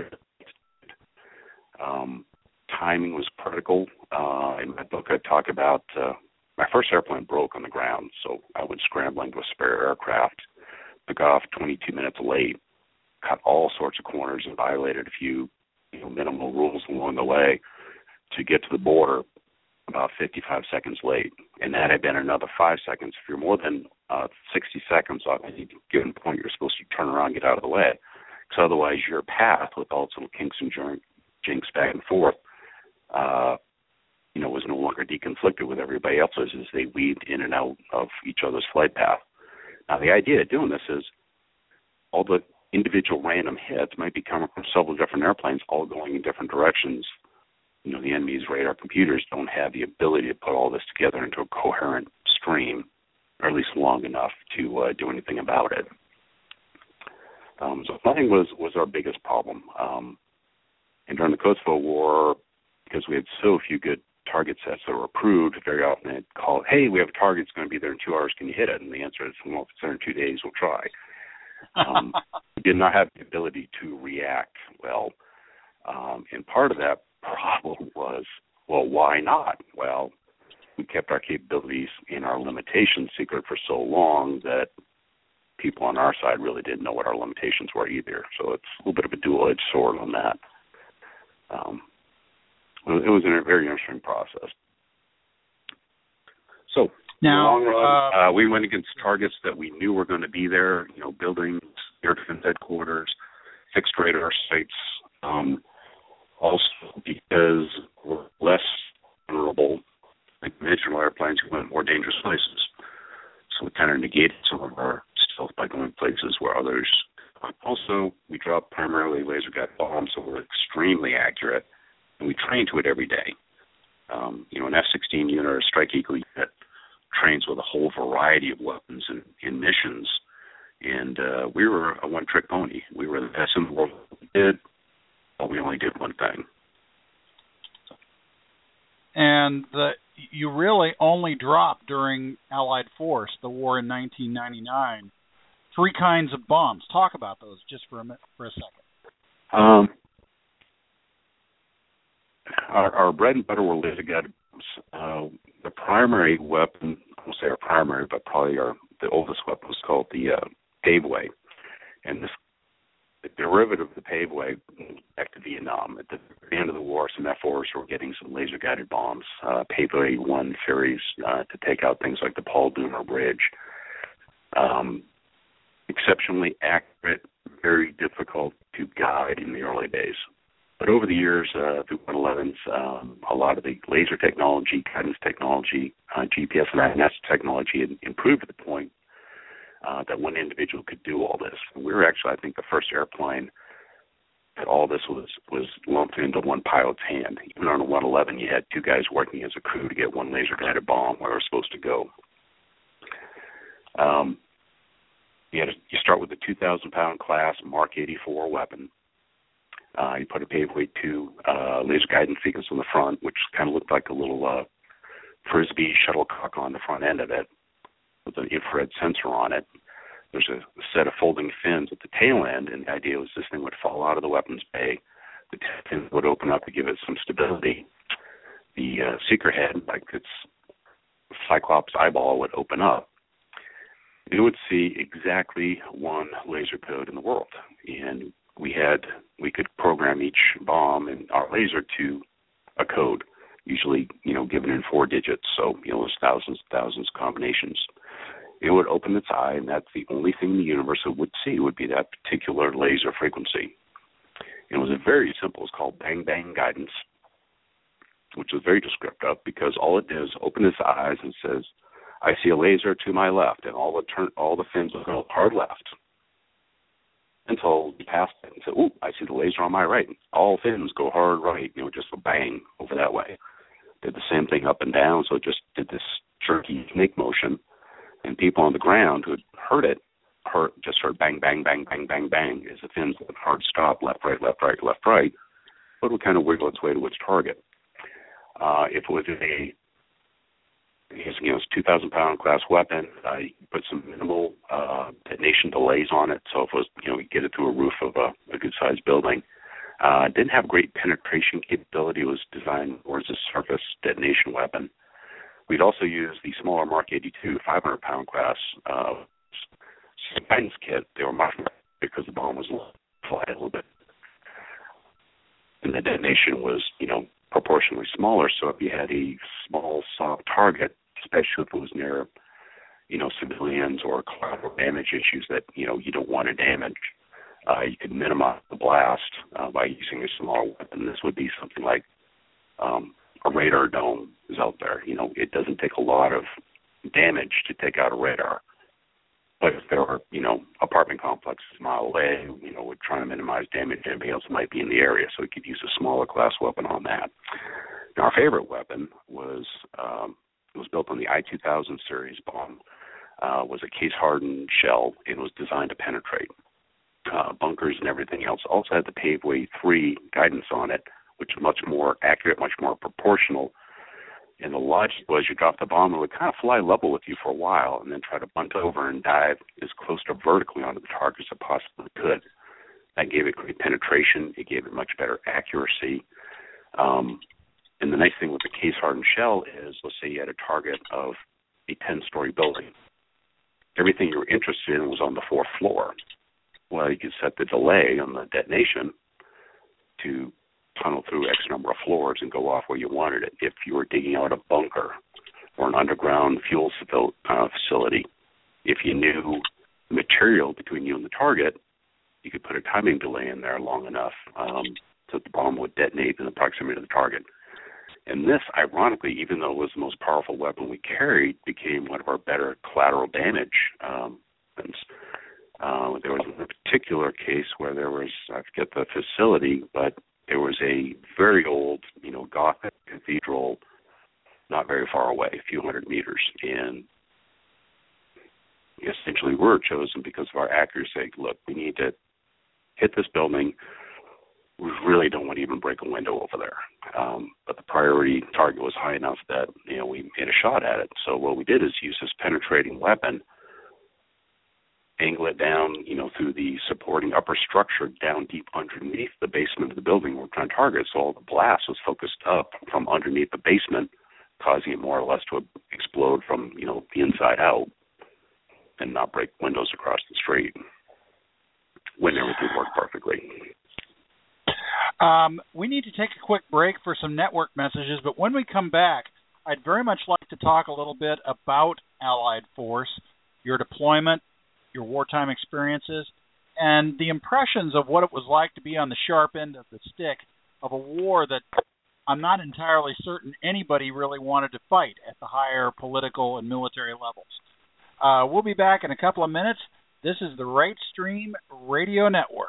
timing was critical. In my book, I talk about my first airplane broke on the ground, so I went scrambling to a spare aircraft, took off 22 minutes late, cut all sorts of corners, and violated a few minimal rules along the way to get to the border about 55 seconds late. And that had been another 5 seconds. If you're more than 60 seconds off any given point, you're supposed to turn around and get out of the way. Because otherwise your path, with all its little kinks and jinks back and forth, was no longer deconflicted with everybody else's as they weaved in and out of each other's flight path. Now, the idea of doing this is all the individual random hits might be coming from several different airplanes all going in different directions. The enemy's radar computers don't have the ability to put all this together into a coherent stream, or at least long enough to do anything about it. So planning was our biggest problem. And during the Kosovo War, because we had so few good target sets that were approved, very often they'd call, hey, we have a target, it's going to be there in 2 hours, can you hit it? And the answer is, well, if it's there in 2 days, we'll try. We did not have the ability to react well. And part of that problem was, well, why not? Well, we kept our capabilities and our limitations secret for so long that people on our side really didn't know what our limitations were either. So it's a little bit of a dual-edged sword on that. It was a very interesting process. So now, in the long run, we went against targets that we knew were going to be there, buildings, air defense headquarters, fixed radar sites, also because we're less vulnerable than conventional airplanes who went more dangerous places. So we kind of negated some of our stealth by going places where others. Also, we dropped primarily laser guided bombs, so we're extremely accurate, and we train to it every day. An F-16 unit or a Strike Eagle unit trains with a whole variety of weapons and missions, and we were a one-trick pony. We were the best in the world at what we did, but we only did one thing. And you really only dropped during Allied force, the war in 1999, 3 kinds of bombs. Talk about those just for a second. our bread and butter were laser guided bombs. The primary weapon, I won't say our primary, but probably the oldest weapon was called the Paveway. And this the derivative of the Paveway back to Vietnam. At the end of the war, some F-4s were getting some laser-guided bombs, Paveway 1 series, to take out things like the Paul Doomer Bridge. Exceptionally accurate, very difficult to guide in the early days. But over the years, through 111s, a lot of the laser technology, guidance technology, GPS and INS technology had improved to the point that one individual could do all this. And we were actually, I think, the first airplane that all this was lumped into one pilot's hand. Even on a 111, you had two guys working as a crew to get one laser-guided bomb where it was supposed to go. You start with the 2,000-pound class Mark 84 weapon. You put a Paveway 2 laser guidance sequence on the front, which kind of looked like a little Frisbee shuttlecock on the front end of it with an infrared sensor on it. There's a set of folding fins at the tail end, and the idea was this thing would fall out of the weapons bay. The fins would open up to give it some stability. The seeker head, like its Cyclops eyeball, would open up. You would see exactly one laser code in the world, and we could program each bomb in our laser to a code, usually given in 4 digits. So there's thousands of combinations. It would open its eye, and that's the only thing in the universe it would see would be that particular laser frequency. It was very simple. It's called bang bang guidance, which is very descriptive because all it did is open its eyes and says, "I see a laser to my left," and all the fins will go hard left until you pass it and say, "Ooh, I see the laser on my right." All fins go hard right, just a bang over that way. Did the same thing up and down, so it just did this jerky snake motion. And people on the ground who had just heard bang, bang, bang, bang, bang, bang as the fins went hard stop, left, right, left, right, left, right, but it would kind of wiggle its way to its target. If it was a 2,000-pound class weapon, you put some minimal detonation delays on it. So if it was, you get it to a roof of a good-sized building. It didn't have great penetration capability. It was designed more as a surface detonation weapon. We'd also use the smaller Mark 82 500-pound class guidance kit. They were much more because the bomb was fly a little bit, and the detonation was, proportionally smaller. So if you had a small, soft target, especially if it was near, civilians or collateral damage issues that you don't want to damage, you could minimize the blast by using a smaller weapon. This would be something like a radar dome is out there. It doesn't take a lot of damage to take out a radar. But if there were, apartment complexes a mile away, we're trying to minimize damage to anybody else that might be in the area, so we could use a smaller class weapon on that. Now, our favorite weapon was built on the I-2000 series bomb. Was a case-hardened shell. It was designed to penetrate bunkers and everything else. Also had the Paveway 3 guidance on it, which is much more accurate, much more proportional. And the logic was you drop the bomb, it would kind of fly level with you for a while and then try to bunt over and dive as close to vertically onto the target as it possibly could. That gave it great penetration. It gave it much better accuracy. And the nice thing with the case-hardened shell is, let's say you had a target of a 10-story building. Everything you were interested in was on the 4th floor. Well, you could set the delay on the detonation to tunnel through X number of floors and go off where you wanted it. If you were digging out a bunker or an underground fuel facility, if you knew the material between you and the target, you could put a timing delay in there long enough so that the bomb would detonate in the proximity of the target. And this, ironically, even though it was the most powerful weapon we carried, became one of our better collateral damage weapons. There was a particular case where there was, I forget the facility, but there was a very old, Gothic cathedral not very far away, a few hundred meters. And essentially we were chosen because of our accuracy. Look, we need to hit this building. We really don't want to even break a window over there. But the priority target was high enough that, we made a shot at it. So what we did is use this penetrating weapon angle it down, through the supporting upper structure down deep underneath the basement of the building we're trying to target. So all the blast was focused up from underneath the basement, causing it more or less to explode from, the inside out and not break windows across the street when everything worked perfectly. We need to take a quick break for some network messages, but when we come back, I'd very much like to talk a little bit about Allied Force, your deployment, your wartime experiences, and the impressions of what it was like to be on the sharp end of the stick of a war that I'm not entirely certain anybody really wanted to fight at the higher political and military levels. We'll be back in a couple of minutes. This is the Right Stream Radio Network.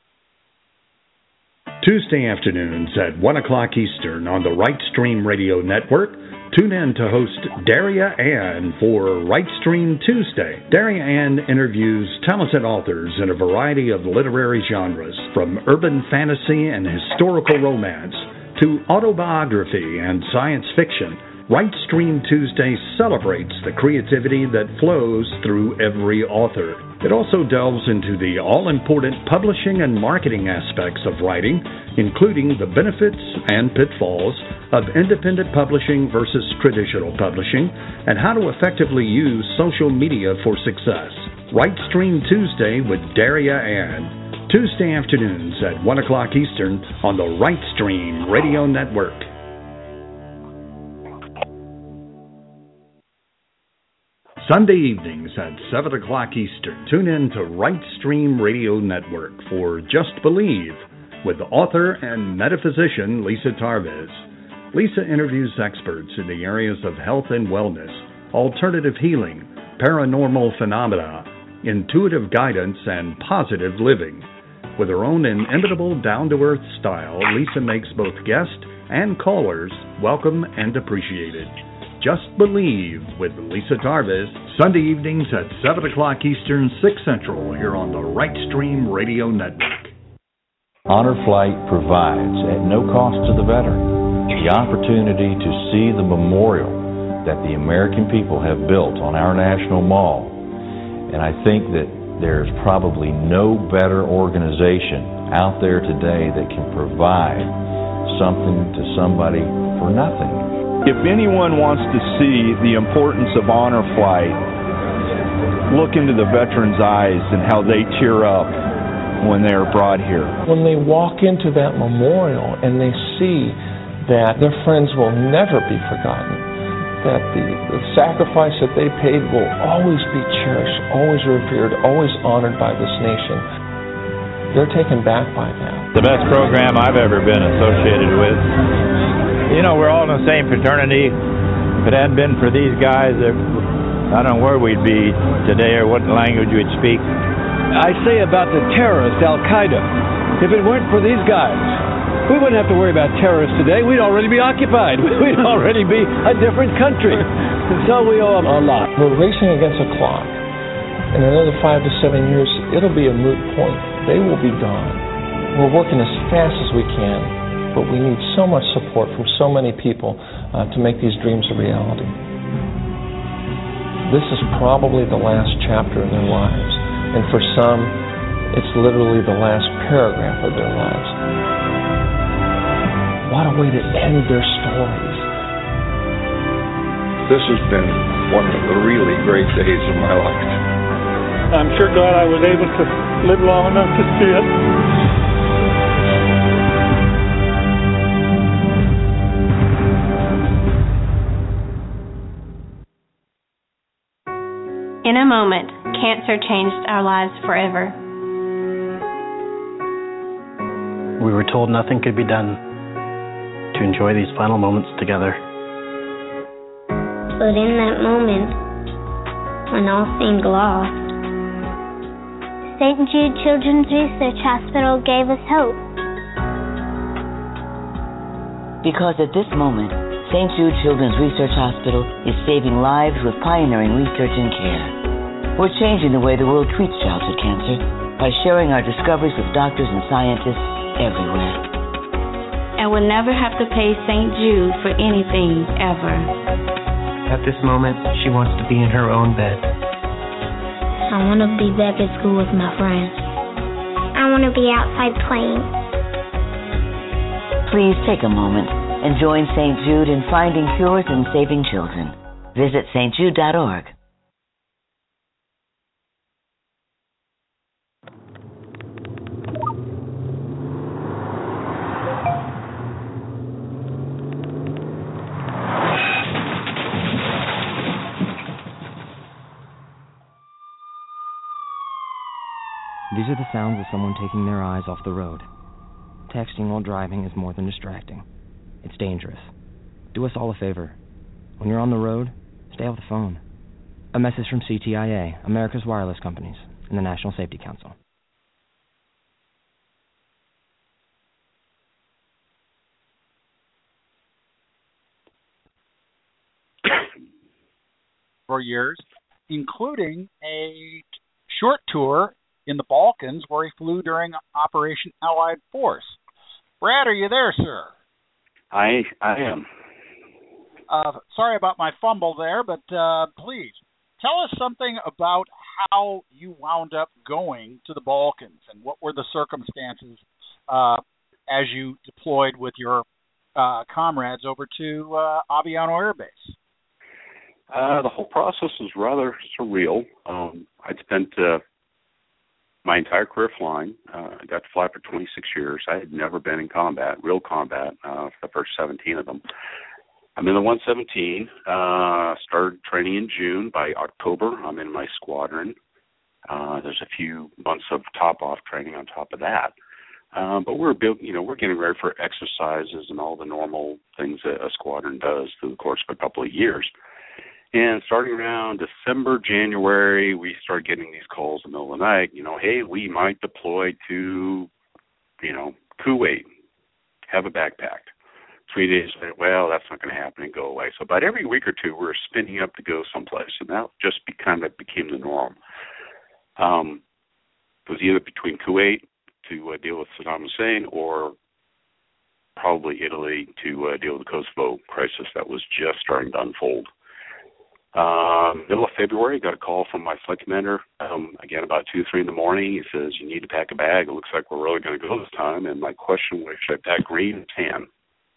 Tuesday afternoons at 1 o'clock Eastern on the Right Stream Radio Network. Tune in to host Daria Ann for Right Stream Tuesday. Daria Ann interviews talented authors in a variety of literary genres, from urban fantasy and historical romance to autobiography and science fiction. Right Stream Tuesday celebrates the creativity that flows through every author. It also delves into the all-important publishing and marketing aspects of writing, including the benefits and pitfalls of independent publishing versus traditional publishing, and how to effectively use social media for success. Right Stream Tuesday with Daria Ann. Tuesday afternoons at 1 o'clock Eastern on the Right Stream Radio Network. Sunday evenings at 7 o'clock Eastern, tune in to Right Stream Radio Network for Just Believe with author and metaphysician Lisa Tarvis. Lisa interviews experts in the areas of health and wellness, alternative healing, paranormal phenomena, intuitive guidance, and positive living. With her own inimitable down-to-earth style, Lisa makes both guests and callers welcome and appreciated. Just Believe with Lisa Tarvis, Sunday evenings at 7 o'clock Eastern, 6 Central, here on the Right Stream Radio Network. Honor Flight provides, at no cost to the veteran, the opportunity to see the memorial that the American people have built on our National Mall. And I think that there's probably no better organization out there today that can provide something to somebody for nothing. If anyone wants to see the importance of Honor Flight, look into the veterans' eyes and how they tear up when they are brought here. When they walk into that memorial and they see that their friends will never be forgotten, that the sacrifice that they paid will always be cherished, always revered, always honored by this nation, they're taken back by that. The best program I've ever been associated with. We're all in the same fraternity. If it hadn't been for these guys, I don't know where we'd be today or what language we'd speak. I say about the terrorists, Al-Qaeda, if it weren't for these guys, we wouldn't have to worry about terrorists today. We'd already be occupied. We'd already be a different country. So we owe them a lot. We're racing against a clock. In another 5 to 7 years, it'll be a moot point. They will be gone. We're working as fast as we can, but we need so much support from so many people to make these dreams a reality. This is probably the last chapter in their lives, and for some, it's literally the last paragraph of their lives. What a way to end their stories. This has been one of the really great days of my life. I'm sure glad I was able to live long enough to see it. In a moment, cancer changed our lives forever. We were told nothing could be done to enjoy these final moments together. But in that moment, when all seemed lost, St. Jude Children's Research Hospital gave us hope. Because at this moment, St. Jude Children's Research Hospital is saving lives with pioneering research and care. We're changing the way the world treats childhood cancer by sharing our discoveries with doctors and scientists everywhere. And we'll never have to pay St. Jude for anything, ever. At this moment, she wants to be in her own bed. I want to be back at school with my friends. I want to be outside playing. Please take a moment and join St. Jude in finding cures and saving children. Visit stjude.org. These are the sounds of someone taking their eyes off the road. Texting while driving is more than distracting. It's dangerous. Do us all a favor. When you're on the road, stay off the phone. A message from CTIA, America's Wireless Companies, and the National Safety Council. For years, including a short tour in the Balkans where he flew during Operation Allied Force. Brad, are you there, sir? I am. Sorry about my fumble there, but please tell us something about how you wound up going to the Balkans and what were the circumstances as you deployed with your comrades over to Aviano Air Base. The whole process was rather surreal. I'd spent my entire career flying. I got to fly for 26 years. I had never been in combat, real combat, for the first 17 of them. I'm in the 117. Started training in June. By October, I'm in my squadron. There's a few months of top-off training on top of that. But we're getting ready for exercises and all the normal things that a squadron does through the course of a couple of years. And starting around December, January, we started getting these calls in the middle of the night, hey, we might deploy to, Kuwait, have a backpack. 3 days later, well, that's not going to happen and go away. So about every week or two, we're spinning up to go someplace, and that just became the norm. It was either between Kuwait to deal with Saddam Hussein or probably Italy to deal with the Kosovo crisis that was just starting to unfold. Middle of February, got a call from my flight commander, again about 2 or 3 in the morning. He says, you need to pack a bag. It looks like we're really going to go this time. And my question was, should I pack green or tan?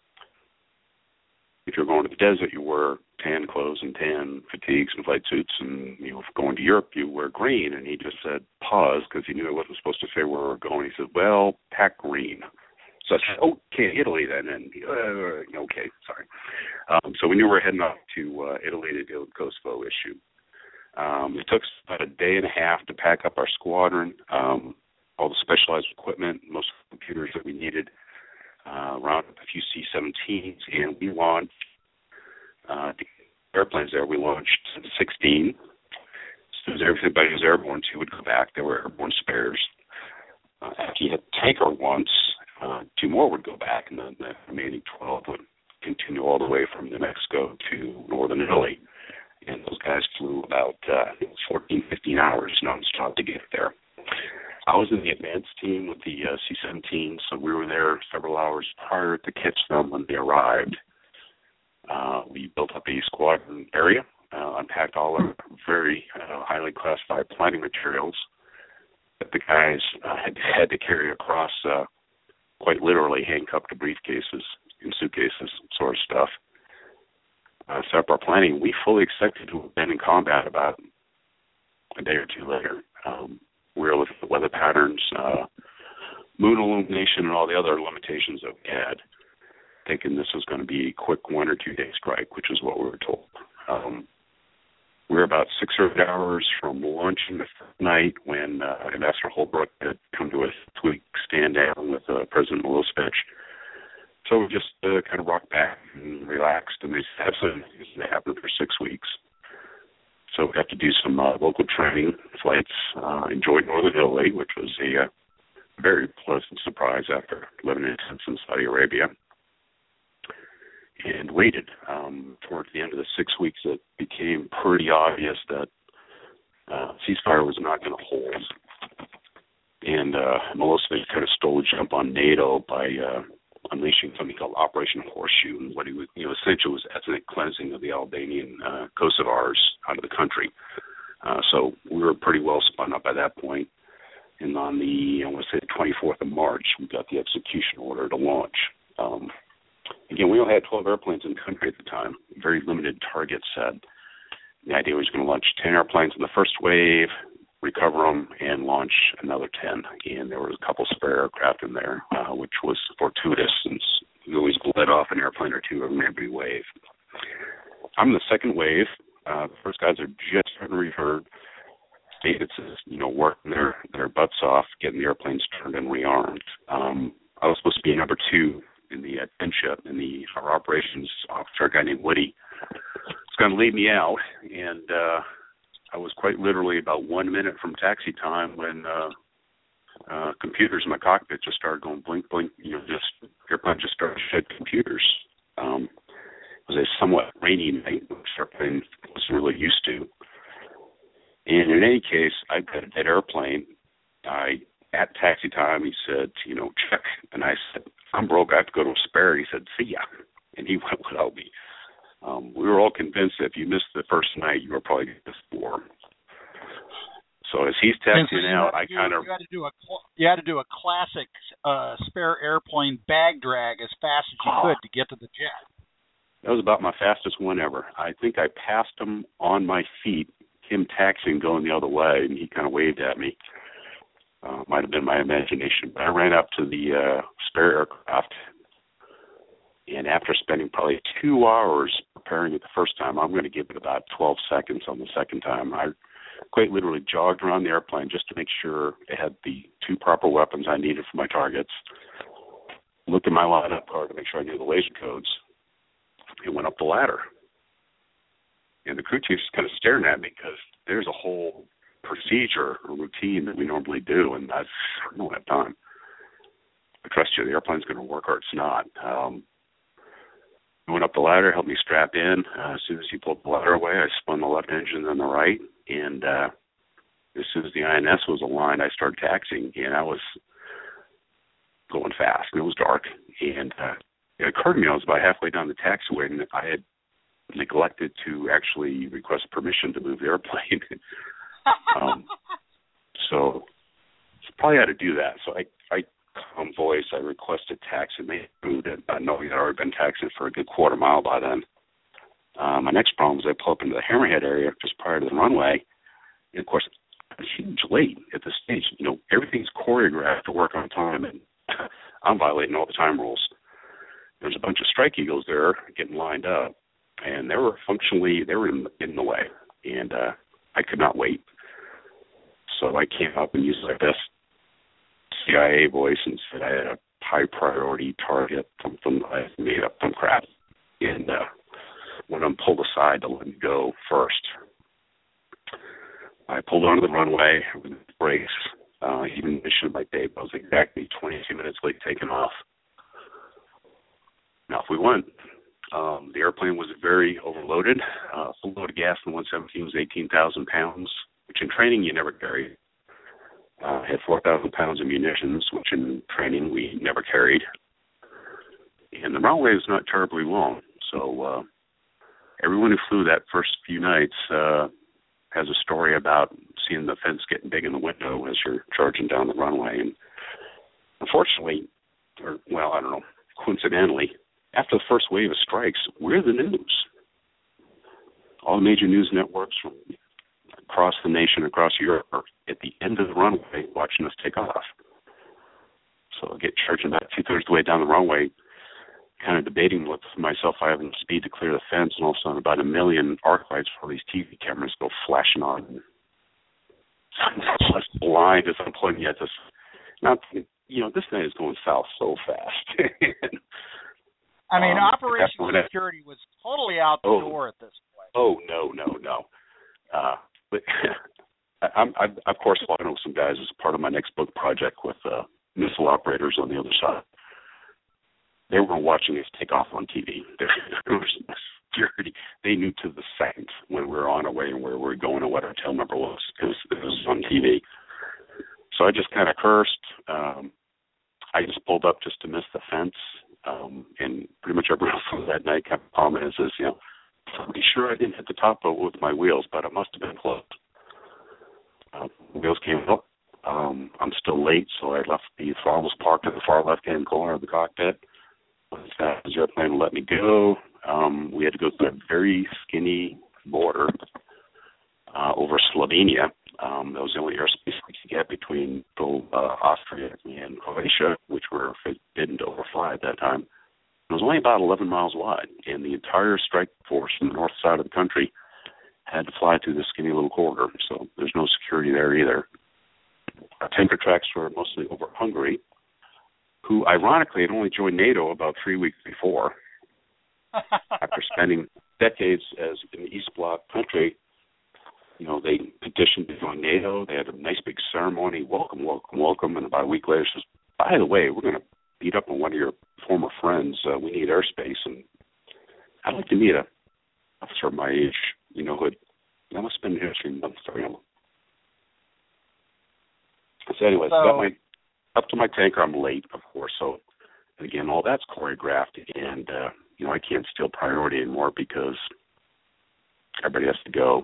If you're going to the desert, you wear tan clothes and tan fatigues and flight suits. And going to Europe, you wear green. And he just said, pause, because he knew I wasn't supposed to say where we were going. He said, well, pack green. So I said, okay, Italy then. And okay, sorry. So we knew we were heading off to Italy to deal with the Kosovo issue. It took us about a day and a half to pack up our squadron, all the specialized equipment, most of the computers that we needed, round up a few C-17s, and we launched airplanes there. We launched 16. As soon as everybody was airborne, 2 would go back. There were airborne spares. After you had tanker once, 2 more would go back, and then the remaining 12 would continue all the way from New Mexico to northern Italy. And those guys flew about 14, 15 hours nonstop to get there. I was in the advanced team with the C-17, so we were there several hours prior to catch them when they arrived. We built up a squadron area, unpacked all our very highly classified planning materials that the guys had to carry across, quite literally handcuffed to briefcases, in suitcases, sort of stuff. Set up our planning. We fully expected to have been in combat about a day or 2 later. We were looking at the weather patterns, moon illumination, and all the other limitations that we had, thinking this was going to be a quick 1 or 2 day strike, which is what we were told. We were about 6 or 8 hours from launching the first night when Ambassador Holbrooke had come to a 2-week stand down with President Milosevic. So we just kind of rocked back and relaxed, and they said absolutely it's going to happen for 6 weeks. So we got to do some local training flights, enjoyed northern Italy, which was a very pleasant surprise after living in tents in Saudi Arabia, and waited. Towards the end of the 6 weeks, it became pretty obvious that ceasefire was not going to hold. And Milosevic kind of stole a jump on NATO by unleashing something called Operation Horseshoe, and what he was, essentially was ethnic cleansing of the Albanian Kosovars out of the country. So we were pretty well spun up by that point. And on the, I want to say the 24th of March, we got the execution order to launch. Again, we only had 12 airplanes in the country at the time, very limited target set. The idea was going to launch 10 airplanes in the first wave, recover them, and launch another 10. And there was a couple spare aircraft in there, which was fortuitous since we always bled off an airplane or two every wave. I'm in the second wave. The first guys are just starting to revert. David's, working their butts off, getting the airplanes turned and rearmed. I was supposed to be number 2 in the 10 ship, and our operations officer, a guy named Woody, was going to leave me out, and I was quite literally about 1 minute from taxi time when computers in my cockpit just started going blink, blink. Airplane just started to shed computers. It was a somewhat rainy night, which airplane wasn't really used to. And in any case, I got a dead airplane. At taxi time, he said, check. And I said, I'm broke. I have to go to a spare. He said, see ya. And he went without me. We were all convinced that if you missed the first night, you were probably going to miss 4. So as he's taxiing out, I kind of... You had to do a classic spare airplane bag drag as fast as you could to get to the jet. That was about my fastest one ever. I think I passed him on my feet, him taxiing going the other way, and he kind of waved at me. Might have been my imagination. But I ran up to the spare aircraft, and after spending probably 2 hours preparing it the first time, I'm going to give it about 12 seconds on the second time. I quite literally jogged around the airplane just to make sure it had the 2 proper weapons I needed for my targets, looked at my lineup card to make sure I knew the laser codes, and went up the ladder. And the crew chief's kind of staring at me because there's a whole procedure or routine that we normally do, and I don't have time. I trust you, the airplane's going to work or it's not. I went up the ladder, helped me strap in. As soon as he pulled the ladder away, I spun the left engine and the right, and as soon as the INS was aligned, I started taxiing, and I was going fast, and it was dark. And it occurred to me I was about halfway down the taxiway, and I had neglected to actually request permission to move the airplane. So probably had to do that. So I calm voice, I requested taxi, and they moved it, knowing that I'd already been taxiing for a good quarter mile by then. My next problem was I pull up into the Hammerhead area just prior to the runway, and of course, I'm huge late at this stage. Everything's choreographed to work on time, and I'm violating all the time rules. There's a bunch of Strike Eagles there getting lined up, and they were in the way, and I could not wait. So I came up and used my best CIA voice and said I had a high priority target, something I made up some crap, and when I'm pulled aside to let me go first. I pulled onto the runway with the brakes, even issued my tape. I was exactly 22 minutes late taking off. Now, if we went, the airplane was very overloaded. Full load of gas in the 117 was 18,000 pounds, which in training you never carry. Had 4,000 pounds of munitions, which in training we never carried. And the runway was not terribly long, so everyone who flew that first few nights has a story about seeing the fence getting big in the window as you're charging down the runway. And unfortunately, coincidentally, after the first wave of strikes, we're the news. All the major news networks from across the nation, across Europe, are at the end of the runway watching us take off. So I get charging about 2/3 of the way down the runway, kind of debating with myself I have enough speed to clear the fence, and all of a sudden about 1 million arc lights for these TV cameras go flashing on. I'm less blind as I'm pulling yet. This night is going south so fast. I mean, operational security was totally out the door at this point. Oh, no. But I of course, I know some guys as part of my next book project with missile operators on the other side. They were watching us take off on TV. There was security. They knew to the second when we were on our way and where we were going and what our tail number was. It was on TV. So I just kind of cursed. I just pulled up just to miss the fence. And pretty much everyone else that night kept commenting, says, I'm pretty sure I didn't hit the top boat with my wheels, but it must have been close. wheels came up. I'm still late, so I left the throttle was parked in the far left-hand corner of the cockpit. The airplane let me go. We had to go through a very skinny border over Slovenia. That was the only airspace we could get between both Austria and Croatia, which were forbidden to overfly at that time. It was only about 11 miles wide, and the entire strike force from the north side of the country had to fly through this skinny little corridor, so there's no security there either. Our tanker tracks were mostly over Hungary, who ironically had only joined NATO about 3 weeks before. After spending decades as an East Bloc country, they petitioned to join NATO. They had a nice big ceremony, welcome, and about a week later says, by the way, we're going to beat up on one of your former friends. We need airspace, and I'd like to meet a officer of my age, who that must have been history months for him. So anyways, got up to my tanker. I'm late, of course. So again, all that's choreographed, and I can't steal priority anymore because everybody has to go.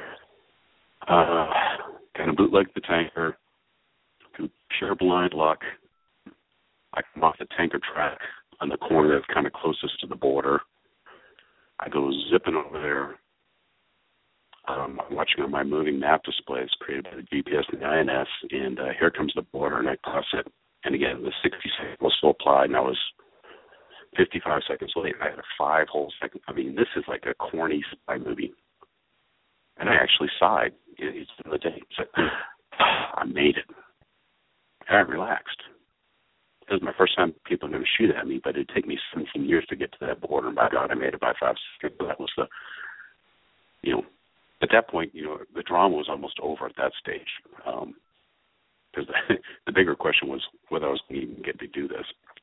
Kind of bootleg the tanker through pure blind luck. I come off the tanker track on the corner that's kind of closest to the border. I go zipping over there. I'm watching on my moving map display. It's created by the GPS and the INS, and here comes the border, and I cross it. And again, the 60 seconds was still applied, and I was 55 seconds late. I had 5 whole seconds. I mean, this is like a corny spy movie. And I actually sighed. It's in the day. It's like, I made it. And I relaxed. It was my first time people were going to shoot at me, but it'd take me 17 years to get to that border, and by God, I made it by 5 seconds. That was at that point, the drama was almost over at that stage. Because the bigger question was whether I was going to even get to do this.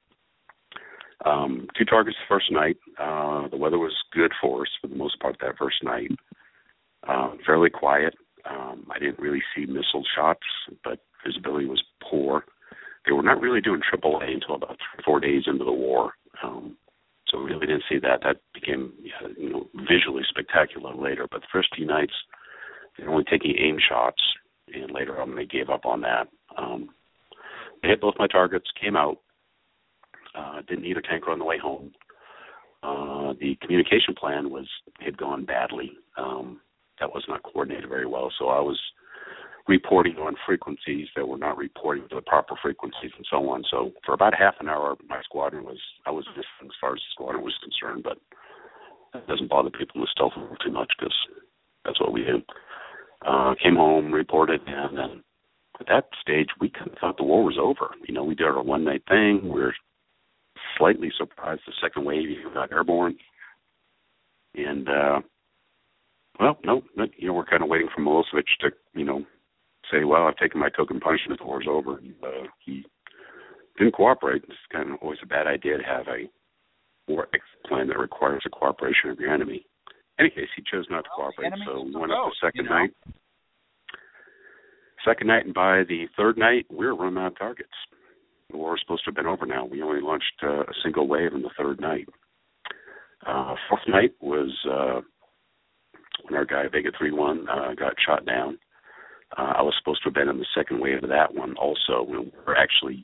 2 targets the first night. The weather was good for us for the most part that first night. Fairly quiet. I didn't really see missile shots, but visibility was poor. They were not really doing AAA until about 3 or 4 days into the war. So we really didn't see that. That became, visually spectacular later. But the first few nights, they were only taking aim shots, and later on they gave up on that. They hit both my targets, came out, didn't need a tanker on the way home. The communication plan had gone badly. That was not coordinated very well. So I was reporting on frequencies that were not reporting to the proper frequencies and so on. So for about half an hour, my squadron I was missing as far as the squadron was concerned, but that doesn't bother people in the stealth world too much because that's what we do. Came home, reported, and then at that stage, we kind of thought the war was over. We did our one-night thing. We were slightly surprised the second wave got airborne. And, we're kind of waiting for Milosevic to, say, well, I've taken my token punishment, the war's over. He didn't cooperate. It's kind of always a bad idea to have a war plan that requires the cooperation of your enemy. In any case, he chose not to cooperate, so we went up the second night. Second night, and by the third night, we were running out of targets. The war was supposed to have been over now. We only launched a single wave in the third night. Fourth night was when our guy, Vega 3-1, got shot down. I was supposed to have been in the second wave of that one also. We were actually,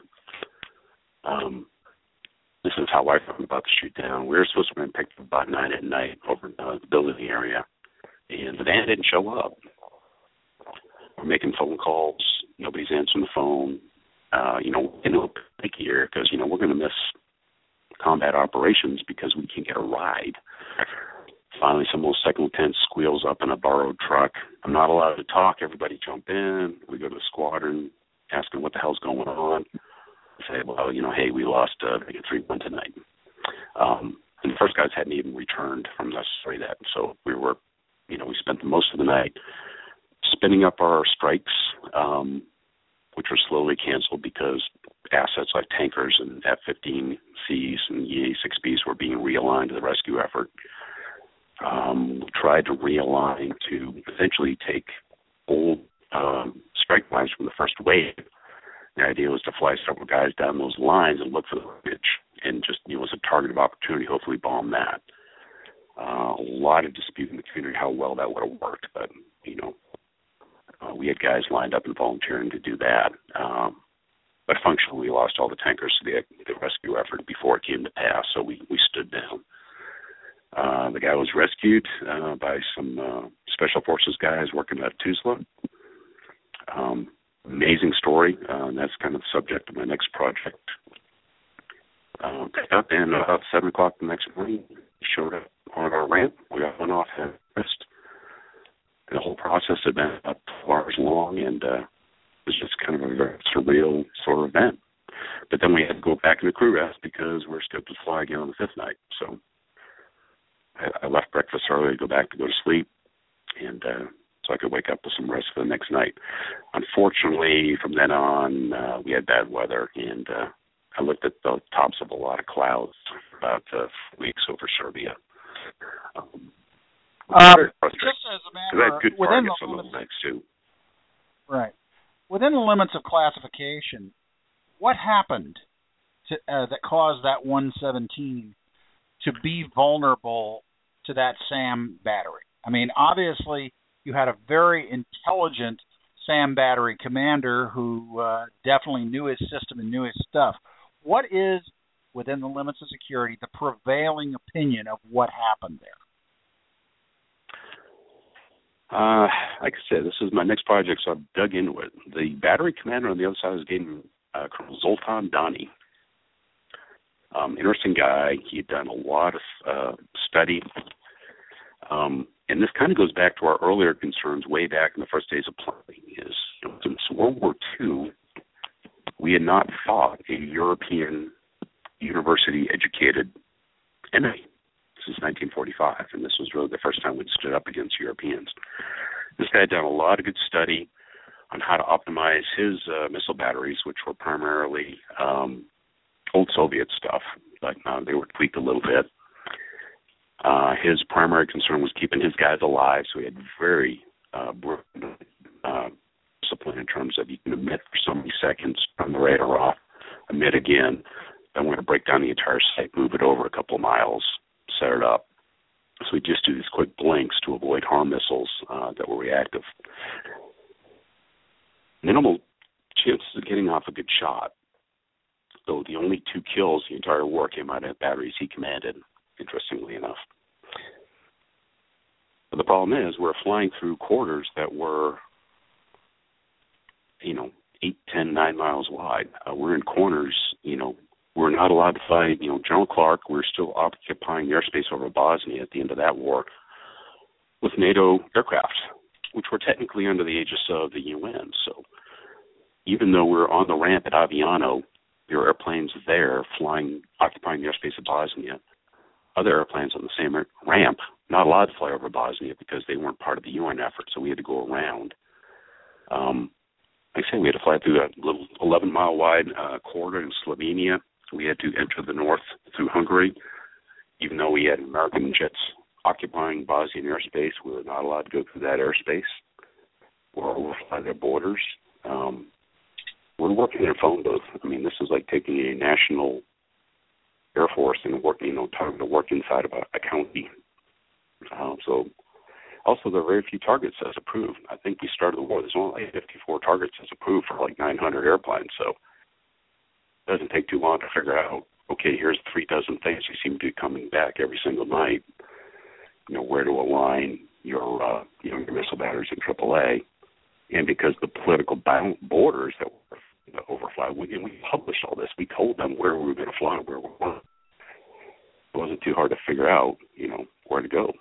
this is how I found about the shoot down. We were supposed to have been picked up about 9 at night over the building area, and the van didn't show up. We're making phone calls. Nobody's answering the phone. In a picky here because, we're going to miss combat operations because we can't get a ride. Finally, some old second lieutenant squeals up in a borrowed truck. I'm not allowed to talk. Everybody jump in. We go to the squadron, asking what the hell's going on. Say, well, hey, we lost Vega 3-1 tonight. And the first guys hadn't even returned from necessary that. So we were, we spent most of the night spinning up our strikes, which were slowly canceled because assets like tankers and F-15Cs and EA-6Bs were being realigned to the rescue effort. We tried to realign to essentially take old strike lines from the first wave. The idea was to fly several guys down those lines and look for the wreckage and just, as a target of opportunity, hopefully bomb that. A lot of dispute in the community how well that would have worked, but, We had guys lined up and volunteering to do that. But functionally, we lost all the tankers to the rescue effort before it came to pass, so we stood down. The guy was rescued by some Special Forces guys working at Tuzla. Amazing story, and that's kind of the subject of my next project. And about 7 o'clock the next morning, he showed up on our ramp. We got one off at rest. The whole process had been about 2 hours long, and it was just kind of a very surreal sort of event. But then we had to go back into crew rest because we're scheduled to fly again on the 5th night. So I left breakfast early to go to sleep, and so I could wake up with some rest for the next night. Unfortunately, from then on, we had bad weather, and I looked at the tops of a lot of clouds for about weeks over Serbia. Just as a matter good within targets the on those legs too. Right. Within the limits of classification, what happened to, that caused that 117 to be vulnerable to that SAM battery? I mean, obviously, you had a very intelligent SAM battery commander who definitely knew his system and knew his stuff. What is, within the limits of security, the prevailing opinion of what happened there? Like I said, this is my next project, so I've dug into it. The battery commander on the other side was named Colonel Zoltan Dani. Interesting guy. He had done a lot of study. And this kind of goes back to our earlier concerns way back in the first days of planning. Is since World War II, we had not fought a European university-educated enemy since 1945, and this was really the first time we'd stood up against Europeans. This guy had done a lot of good study on how to optimize his missile batteries, which were primarily old Soviet stuff, but they were tweaked a little bit. His primary concern was keeping his guys alive, so he had very discipline in terms of you can emit for so many seconds, turn the radar off, emit again, then we're going to break down the entire site, move it over a couple of miles, set it up. So we just do these quick blinks to avoid harm missiles that were reactive. Minimal chances of getting off a good shot, though the only 2 kills the entire war came out of batteries he commanded, interestingly enough. But the problem is we're flying through corridors that were, 8, 10, 9 miles wide. We're in corners, we're not allowed to fly, General Clark, we're still occupying the airspace over Bosnia at the end of that war with NATO aircraft, which were technically under the aegis of the UN. So even though we're on the ramp at Aviano, there are airplanes there occupying the airspace of Bosnia. Other airplanes on the same ramp, not allowed to fly over Bosnia because they weren't part of the UN effort, so we had to go around. Like I said, we had to fly through a little 11-mile wide corridor in Slovenia. We had to enter the north through Hungary. Even though we had American jets occupying Bosnian airspace, we were not allowed to go through that airspace or overfly their borders. We're working in a phone booth. I mean, this is like taking a national Air Force and working, time to work inside of a county. So also, there are very few targets as approved. I think we started the war, there's only like 54 targets as approved for like 900 airplanes. So it doesn't take too long to figure out, okay, here's 3 dozen things you seem to be coming back every single night. Where to align your missile batteries in AAA. And because the political borders that were overfly, we published all this. We told them where we were going to fly, where we weren't. It wasn't too hard to figure out, where to go.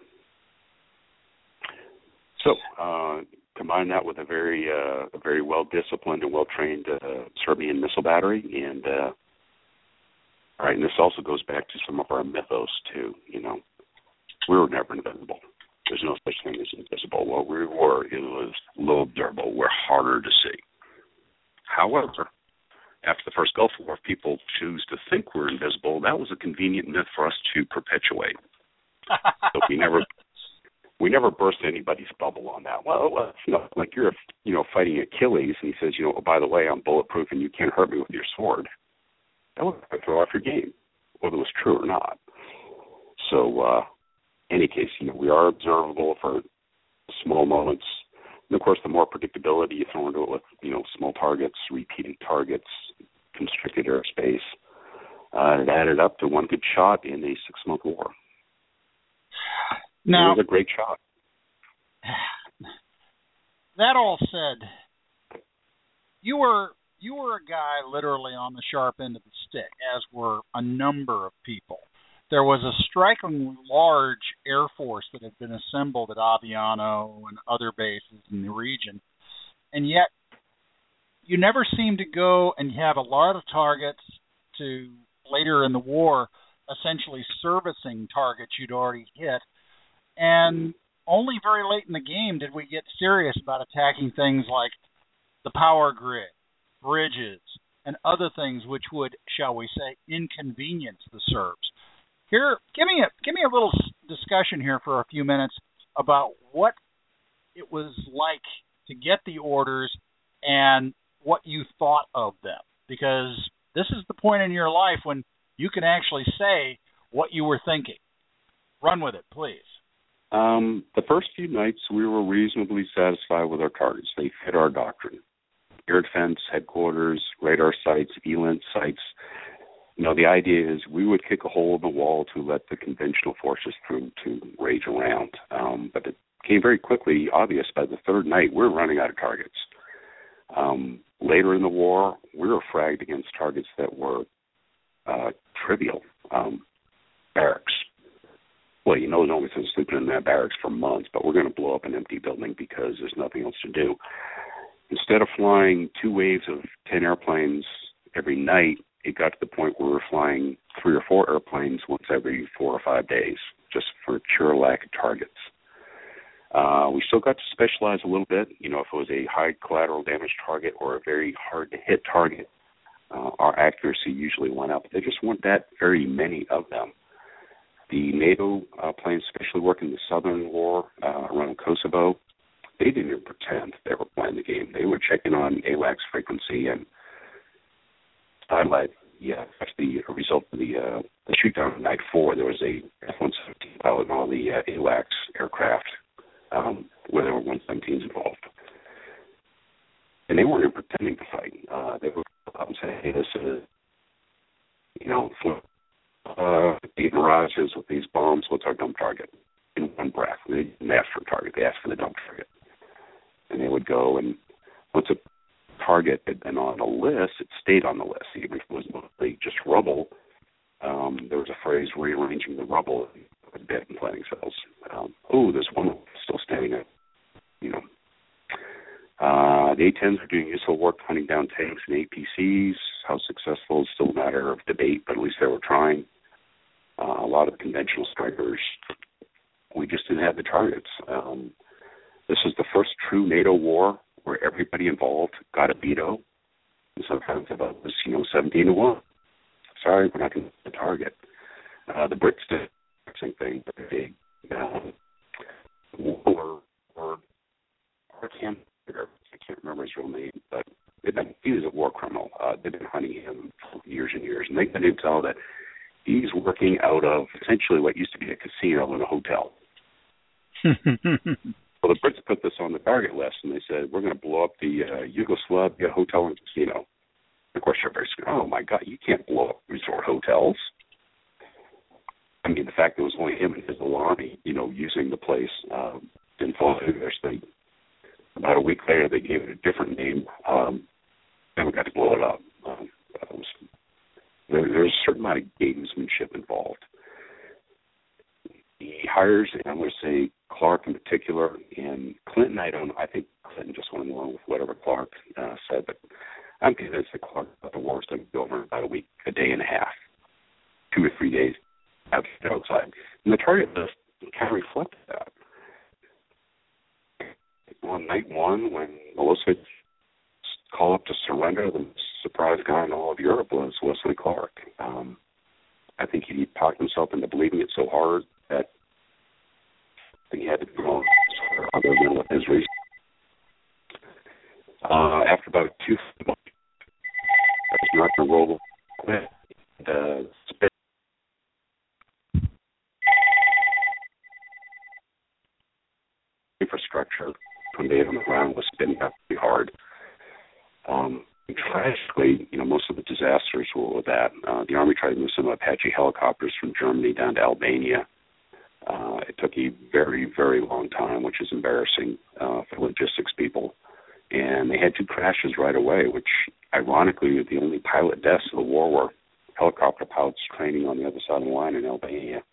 So combine that with a very well-disciplined and well-trained Serbian missile battery, and all right. And this also goes back to some of our mythos too. We were never invisible. There's no such thing as invisible. What we were, it was low observable. We're harder to see. However, after the first Gulf War, if people choose to think we're invisible, that was a convenient myth for us to perpetuate. So we never burst anybody's bubble on that. Well, like you're, fighting Achilles, and he says, oh, by the way, I'm bulletproof and you can't hurt me with your sword. That would throw off your game, whether it was true or not. So, in any case, we are observable for small moments. And of course, the more predictability you throw into it with, small targets, repeating targets, constricted airspace, it added up to one good shot in a 6-month war. Now, it was a great shot. That all said, you were a guy literally on the sharp end of the stick, as were a number of people. There was a strikingly large Air Force that had been assembled at Aviano and other bases in the region, and yet you never seemed to go and have a lot of targets to later in the war essentially servicing targets you'd already hit, and only very late in the game did we get serious about attacking things like the power grid, bridges, and other things which would, shall we say, inconvenience the Serbs. Here, give me a little discussion here for a few minutes about what it was like to get the orders and what you thought of them, because this is the point in your life when you can actually say what you were thinking. Run with it, please. The first few nights, we were reasonably satisfied with our targets. They fit our doctrine. Air defense, headquarters, radar sites, ELINT sites. The idea is we would kick a hole in the wall to let the conventional forces through to rage around. But it became very quickly obvious by the third night we're running out of targets. Later in the war, we were fragged against targets that were trivial. Barracks. Well, nobody's been sleeping in that barracks for months, but we're going to blow up an empty building because there's nothing else to do. Instead of flying 2 waves of 10 airplanes every night, it got to the point where we were flying 3 or 4 airplanes once every 4 or 5 days, just for sheer lack of targets. We still got to specialize a little bit. If it was a high collateral damage target or a very hard-to-hit target, our accuracy usually went up. There just weren't that very many of them. The NATO planes, especially working the Southern War around Kosovo, they didn't even pretend they were playing the game. They were checking on AWACS frequency and highlight. Yeah, that's the result of the shoot down on night 4. There was a F-117 pilot and all the AWACS aircraft where there were 117s involved. And they weren't even pretending to fight. They would come up and say, hey, this is, the barrages with these bombs, what's our dump target? In one breath. They didn't ask for a target, they asked for the dump target. And they would go, and once a target had been on a list, it stayed on the list. Even if it was mostly just rubble, there was a phrase, rearranging the rubble with dead and planting cells. There's one still standing up. The A-10s are doing useful work hunting down tanks and APCs. How successful is still a matter of debate, but at least they were trying. A lot of conventional strikers, we just didn't have the targets. This is the first true NATO war where everybody involved got a veto. And sometimes the vote was, 17-1. Sorry, we're not going to get the target. The Brits did the same thing, but they I can't remember his real name, but he was a war criminal. They've been hunting him for years and years, and they couldn't tell that he's working out of essentially what used to be a casino and a hotel. Well, the Brits put this on the target list, and they said, we're going to blow up the Yugoslavia hotel and casino. Of course, everybody's going, oh, my God, you can't blow up resort hotels. I mean, the fact that it was only him and his little army, using the place didn't fall through their state. About a week later, they gave it a different name, and we got to blow it up. There's a certain amount of gamesmanship involved. The hires, and I'm going to say Clark in particular, and Clinton, I think Clinton just went along with whatever Clark said, but I'm convinced that Clark got the war going to be over in about a week, a day and a half, 2 or 3 days outside. And the target list kind of reflected that. On night 1, when Milosevic called up to surrender, the surprise guy in all of Europe was Wesley Clark. I think he talked himself into believing it so hard that he had to be wrong other than with his reason. After about 2 months, I was not going to roll quit. Infrastructure tornado on the ground was spinning up pretty hard. And tragically, most of the disasters were with that. The Army tried to move some Apache helicopters from Germany down to Albania. It took a very, very long time, which is embarrassing for logistics people. And they had 2 crashes right away, which ironically the only pilot deaths of the war were helicopter pilots training on the other side of the line in Albania.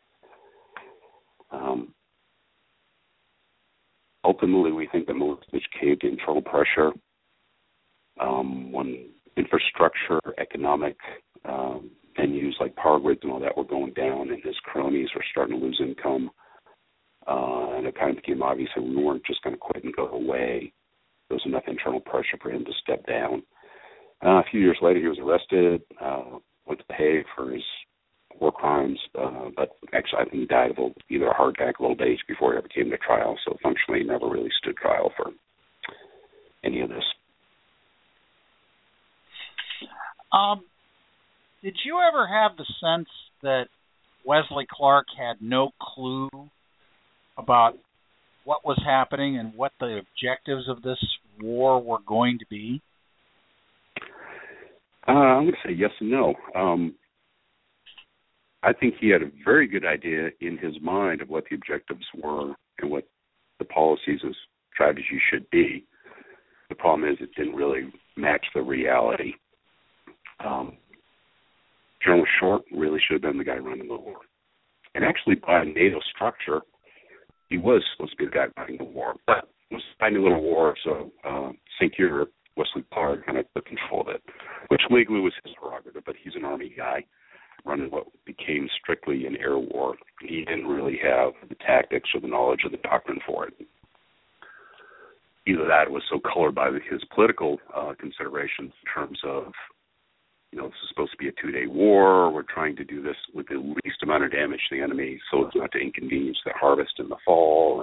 Ultimately, we think that Milosevic caved to internal pressure when infrastructure, economic venues like power grids and all that were going down, and his cronies were starting to lose income. And it kind of became obvious that we weren't just going to quit and go away. There was enough internal pressure for him to step down. A few years later, he was arrested, went to The Hague for his war crimes, but actually I think he died of either a heart attack or old age before he ever came to trial, so functionally he never really stood trial for any of this. Did you ever have the sense that Wesley Clark had no clue about what was happening and what the objectives of this war were going to be? I'm going to say yes and no. I think he had a very good idea in his mind of what the objectives were and what the policies and strategies should be. The problem is it didn't really match the reality. General Short really should have been the guy running the war. And actually, by NATO structure, he was supposed to be the guy running the war. But it was a tiny little war, so St. Cyr, Wesley Clark, kind of took control of it, which legally was his prerogative, but he's an Army guy running what became strictly an air war. He didn't really have the tactics or the knowledge or the doctrine for it. Either that was so colored by his political considerations in terms of, this is supposed to be a 2-day war, we're trying to do this with the least amount of damage to the enemy so as not to inconvenience the harvest in the fall,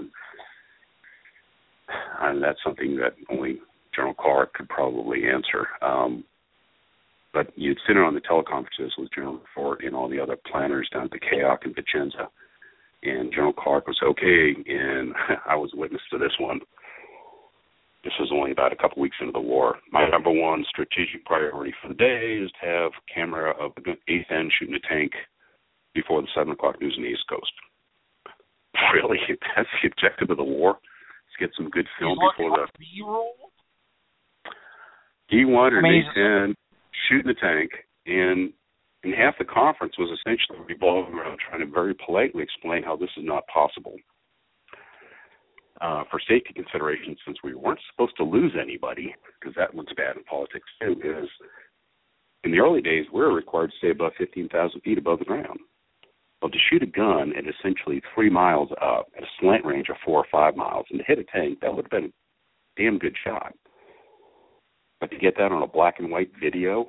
and that's something that only General Clark could probably answer. But you'd sit on the teleconferences with General Fort and all the other planners down at the Kayak and Vicenza, and General Clark would say, okay, and I was witness to this one. This was only about a couple weeks into the war. My number one strategic priority for the day is to have camera of the 8th N shooting a tank before the 7 o'clock news on the East Coast. Really? That's the objective of the war? Let's get some good film before the B-roll? He wanted an 8th N shooting the tank, and half the conference was essentially revolving around trying to very politely explain how this is not possible. For safety considerations, since we weren't supposed to lose anybody, because that looks bad in politics too, is in the early days we were required to stay above 15,000 feet above the ground. Well, to shoot a gun at essentially 3 miles up at a slant range of 4 or 5 miles and to hit a tank, that would have been a damn good shot. But to get that on a black and white video,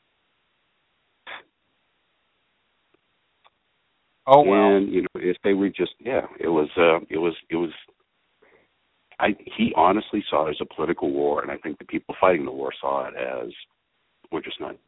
oh well. And if they were just, it was. He honestly saw it as a political war, and I think the people fighting the war saw it as we're just not.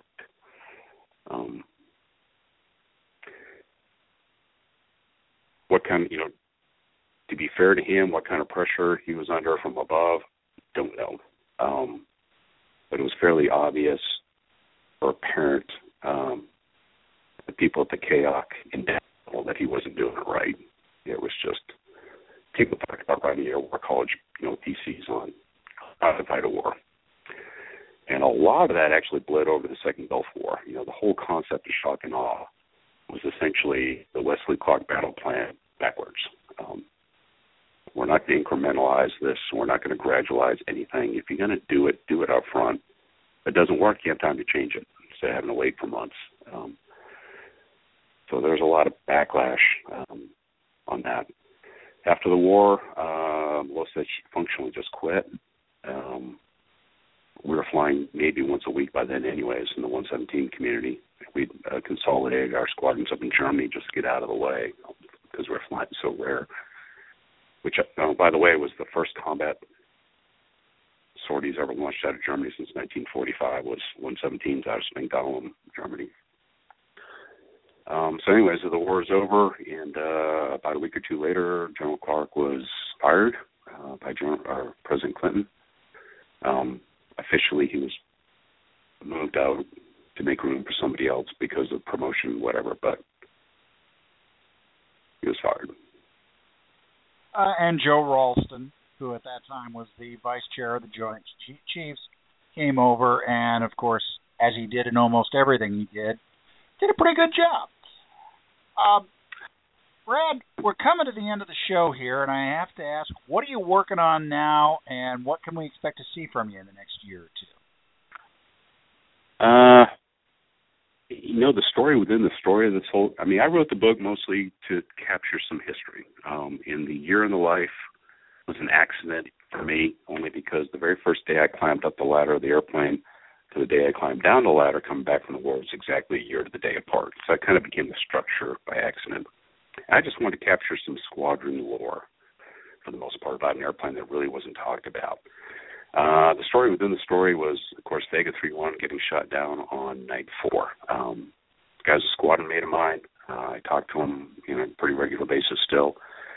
What kind of, to be fair to him, what kind of pressure he was under from above, don't know. But it was fairly obvious or apparent the people at the Kayak in Daniel that he wasn't doing it right. It was just people talked about writing Air War College, theses on how to fight a war. And a lot of that actually bled over the Second Gulf War. The whole concept of shock and awe was essentially the Wesley Clark battle plan backwards. We're not going to incrementalize this. We're not going to gradualize anything. If you're going to do it up front. If it doesn't work, you have time to change it instead of having to wait for months. So there's a lot of backlash on that. After the war, Milosevic functionally just quit. We were flying maybe once a week by then anyways in the 117 community. We consolidated our squadrons up in Germany just to get out of the way because we were flying so rare. Which, by the way, was the first combat sorties ever launched out of Germany since 1945 was 117s out of Spangdahlem, Germany. So anyways, the war is over, and about a week or two later, General Clark was fired. by President Clinton. Officially, he was moved out to make room for somebody else because of promotion, whatever, but he was fired. And Joe Ralston, who at that time was the vice chair of the Joint Chiefs, came over and, of course, as he did in almost everything he did a pretty good job. Brad, we're coming to the end of the show here, and I have to ask, what are you working on now, and what can we expect to see from you in the next year or two? The story within the story of this whole... I wrote the book mostly to capture some history. In the year in the life was an accident for me, only because the very first day I climbed up the ladder of the airplane to the day I climbed down the ladder coming back from the war was exactly a year to the day apart. So it kind of became the structure by accident. I just wanted to capture some squadron lore, for the most part, about an airplane that really wasn't talked about. The story within the story was, of course, Vega 3-1 getting shot down on night 4. The guy's a squadron mate of mine. I talk to him on a pretty regular basis still.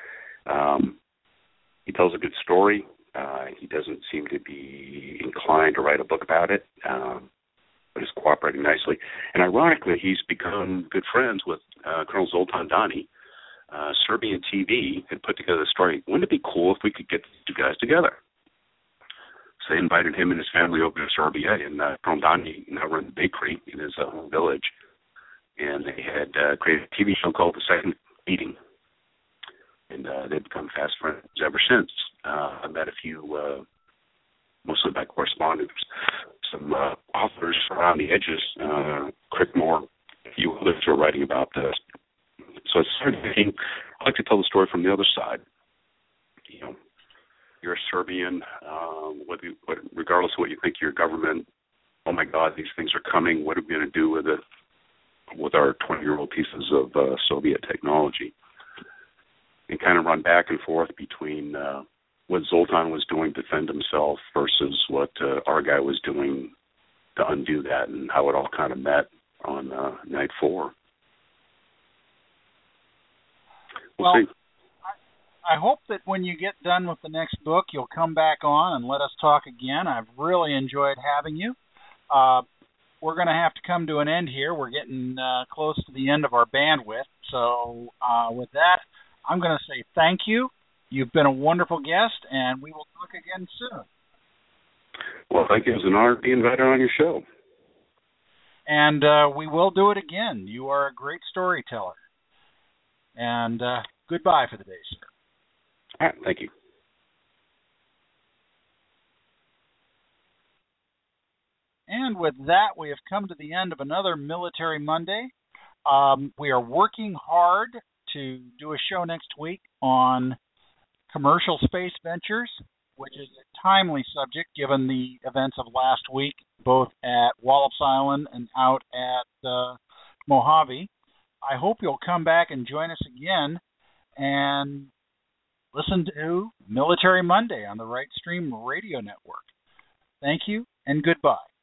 He tells a good story. He doesn't seem to be inclined to write a book about it, but is cooperating nicely. And ironically, he's become good friends with Colonel Zoltan Dani. Serbian TV had put together a story. Wouldn't it be cool if we could get the two guys together? So they invited him and his family over to Serbia, and Colonel Dani now runs a bakery in his home village. And they had created a TV show called The Second Meeting. And they've become fast friends ever since. I met a few, mostly by correspondence, some authors around the edges, Crickmore, a few others who are writing about this. So I started thinking, I like to tell the story from the other side. You're a Serbian, regardless of what you think of your government, oh my God, these things are coming, what are we going to do with it, with our 20-year-old pieces of Soviet technology? And kind of run back and forth between what Zoltan was doing to defend himself versus what our guy was doing to undo that, and how it all kind of met on night 4. We'll see. I hope that when you get done with the next book, you'll come back on and let us talk again. I've really enjoyed having you. We're going to have to come to an end here. We're getting close to the end of our bandwidth. So with that, I'm going to say thank you. You've been a wonderful guest, and we will talk again soon. Well, thank you. It was an honor to be invited on your show. And we will do it again. You are a great storyteller. And goodbye for the day, sir. All right, thank you. And with that, we have come to the end of another Military Monday. We are working hard to do a show next week on commercial space ventures, which is a timely subject given the events of last week, both at Wallops Island and out at Mojave. I hope you'll come back and join us again and listen to Military Monday on the Right Stream Radio Network. Thank you and goodbye.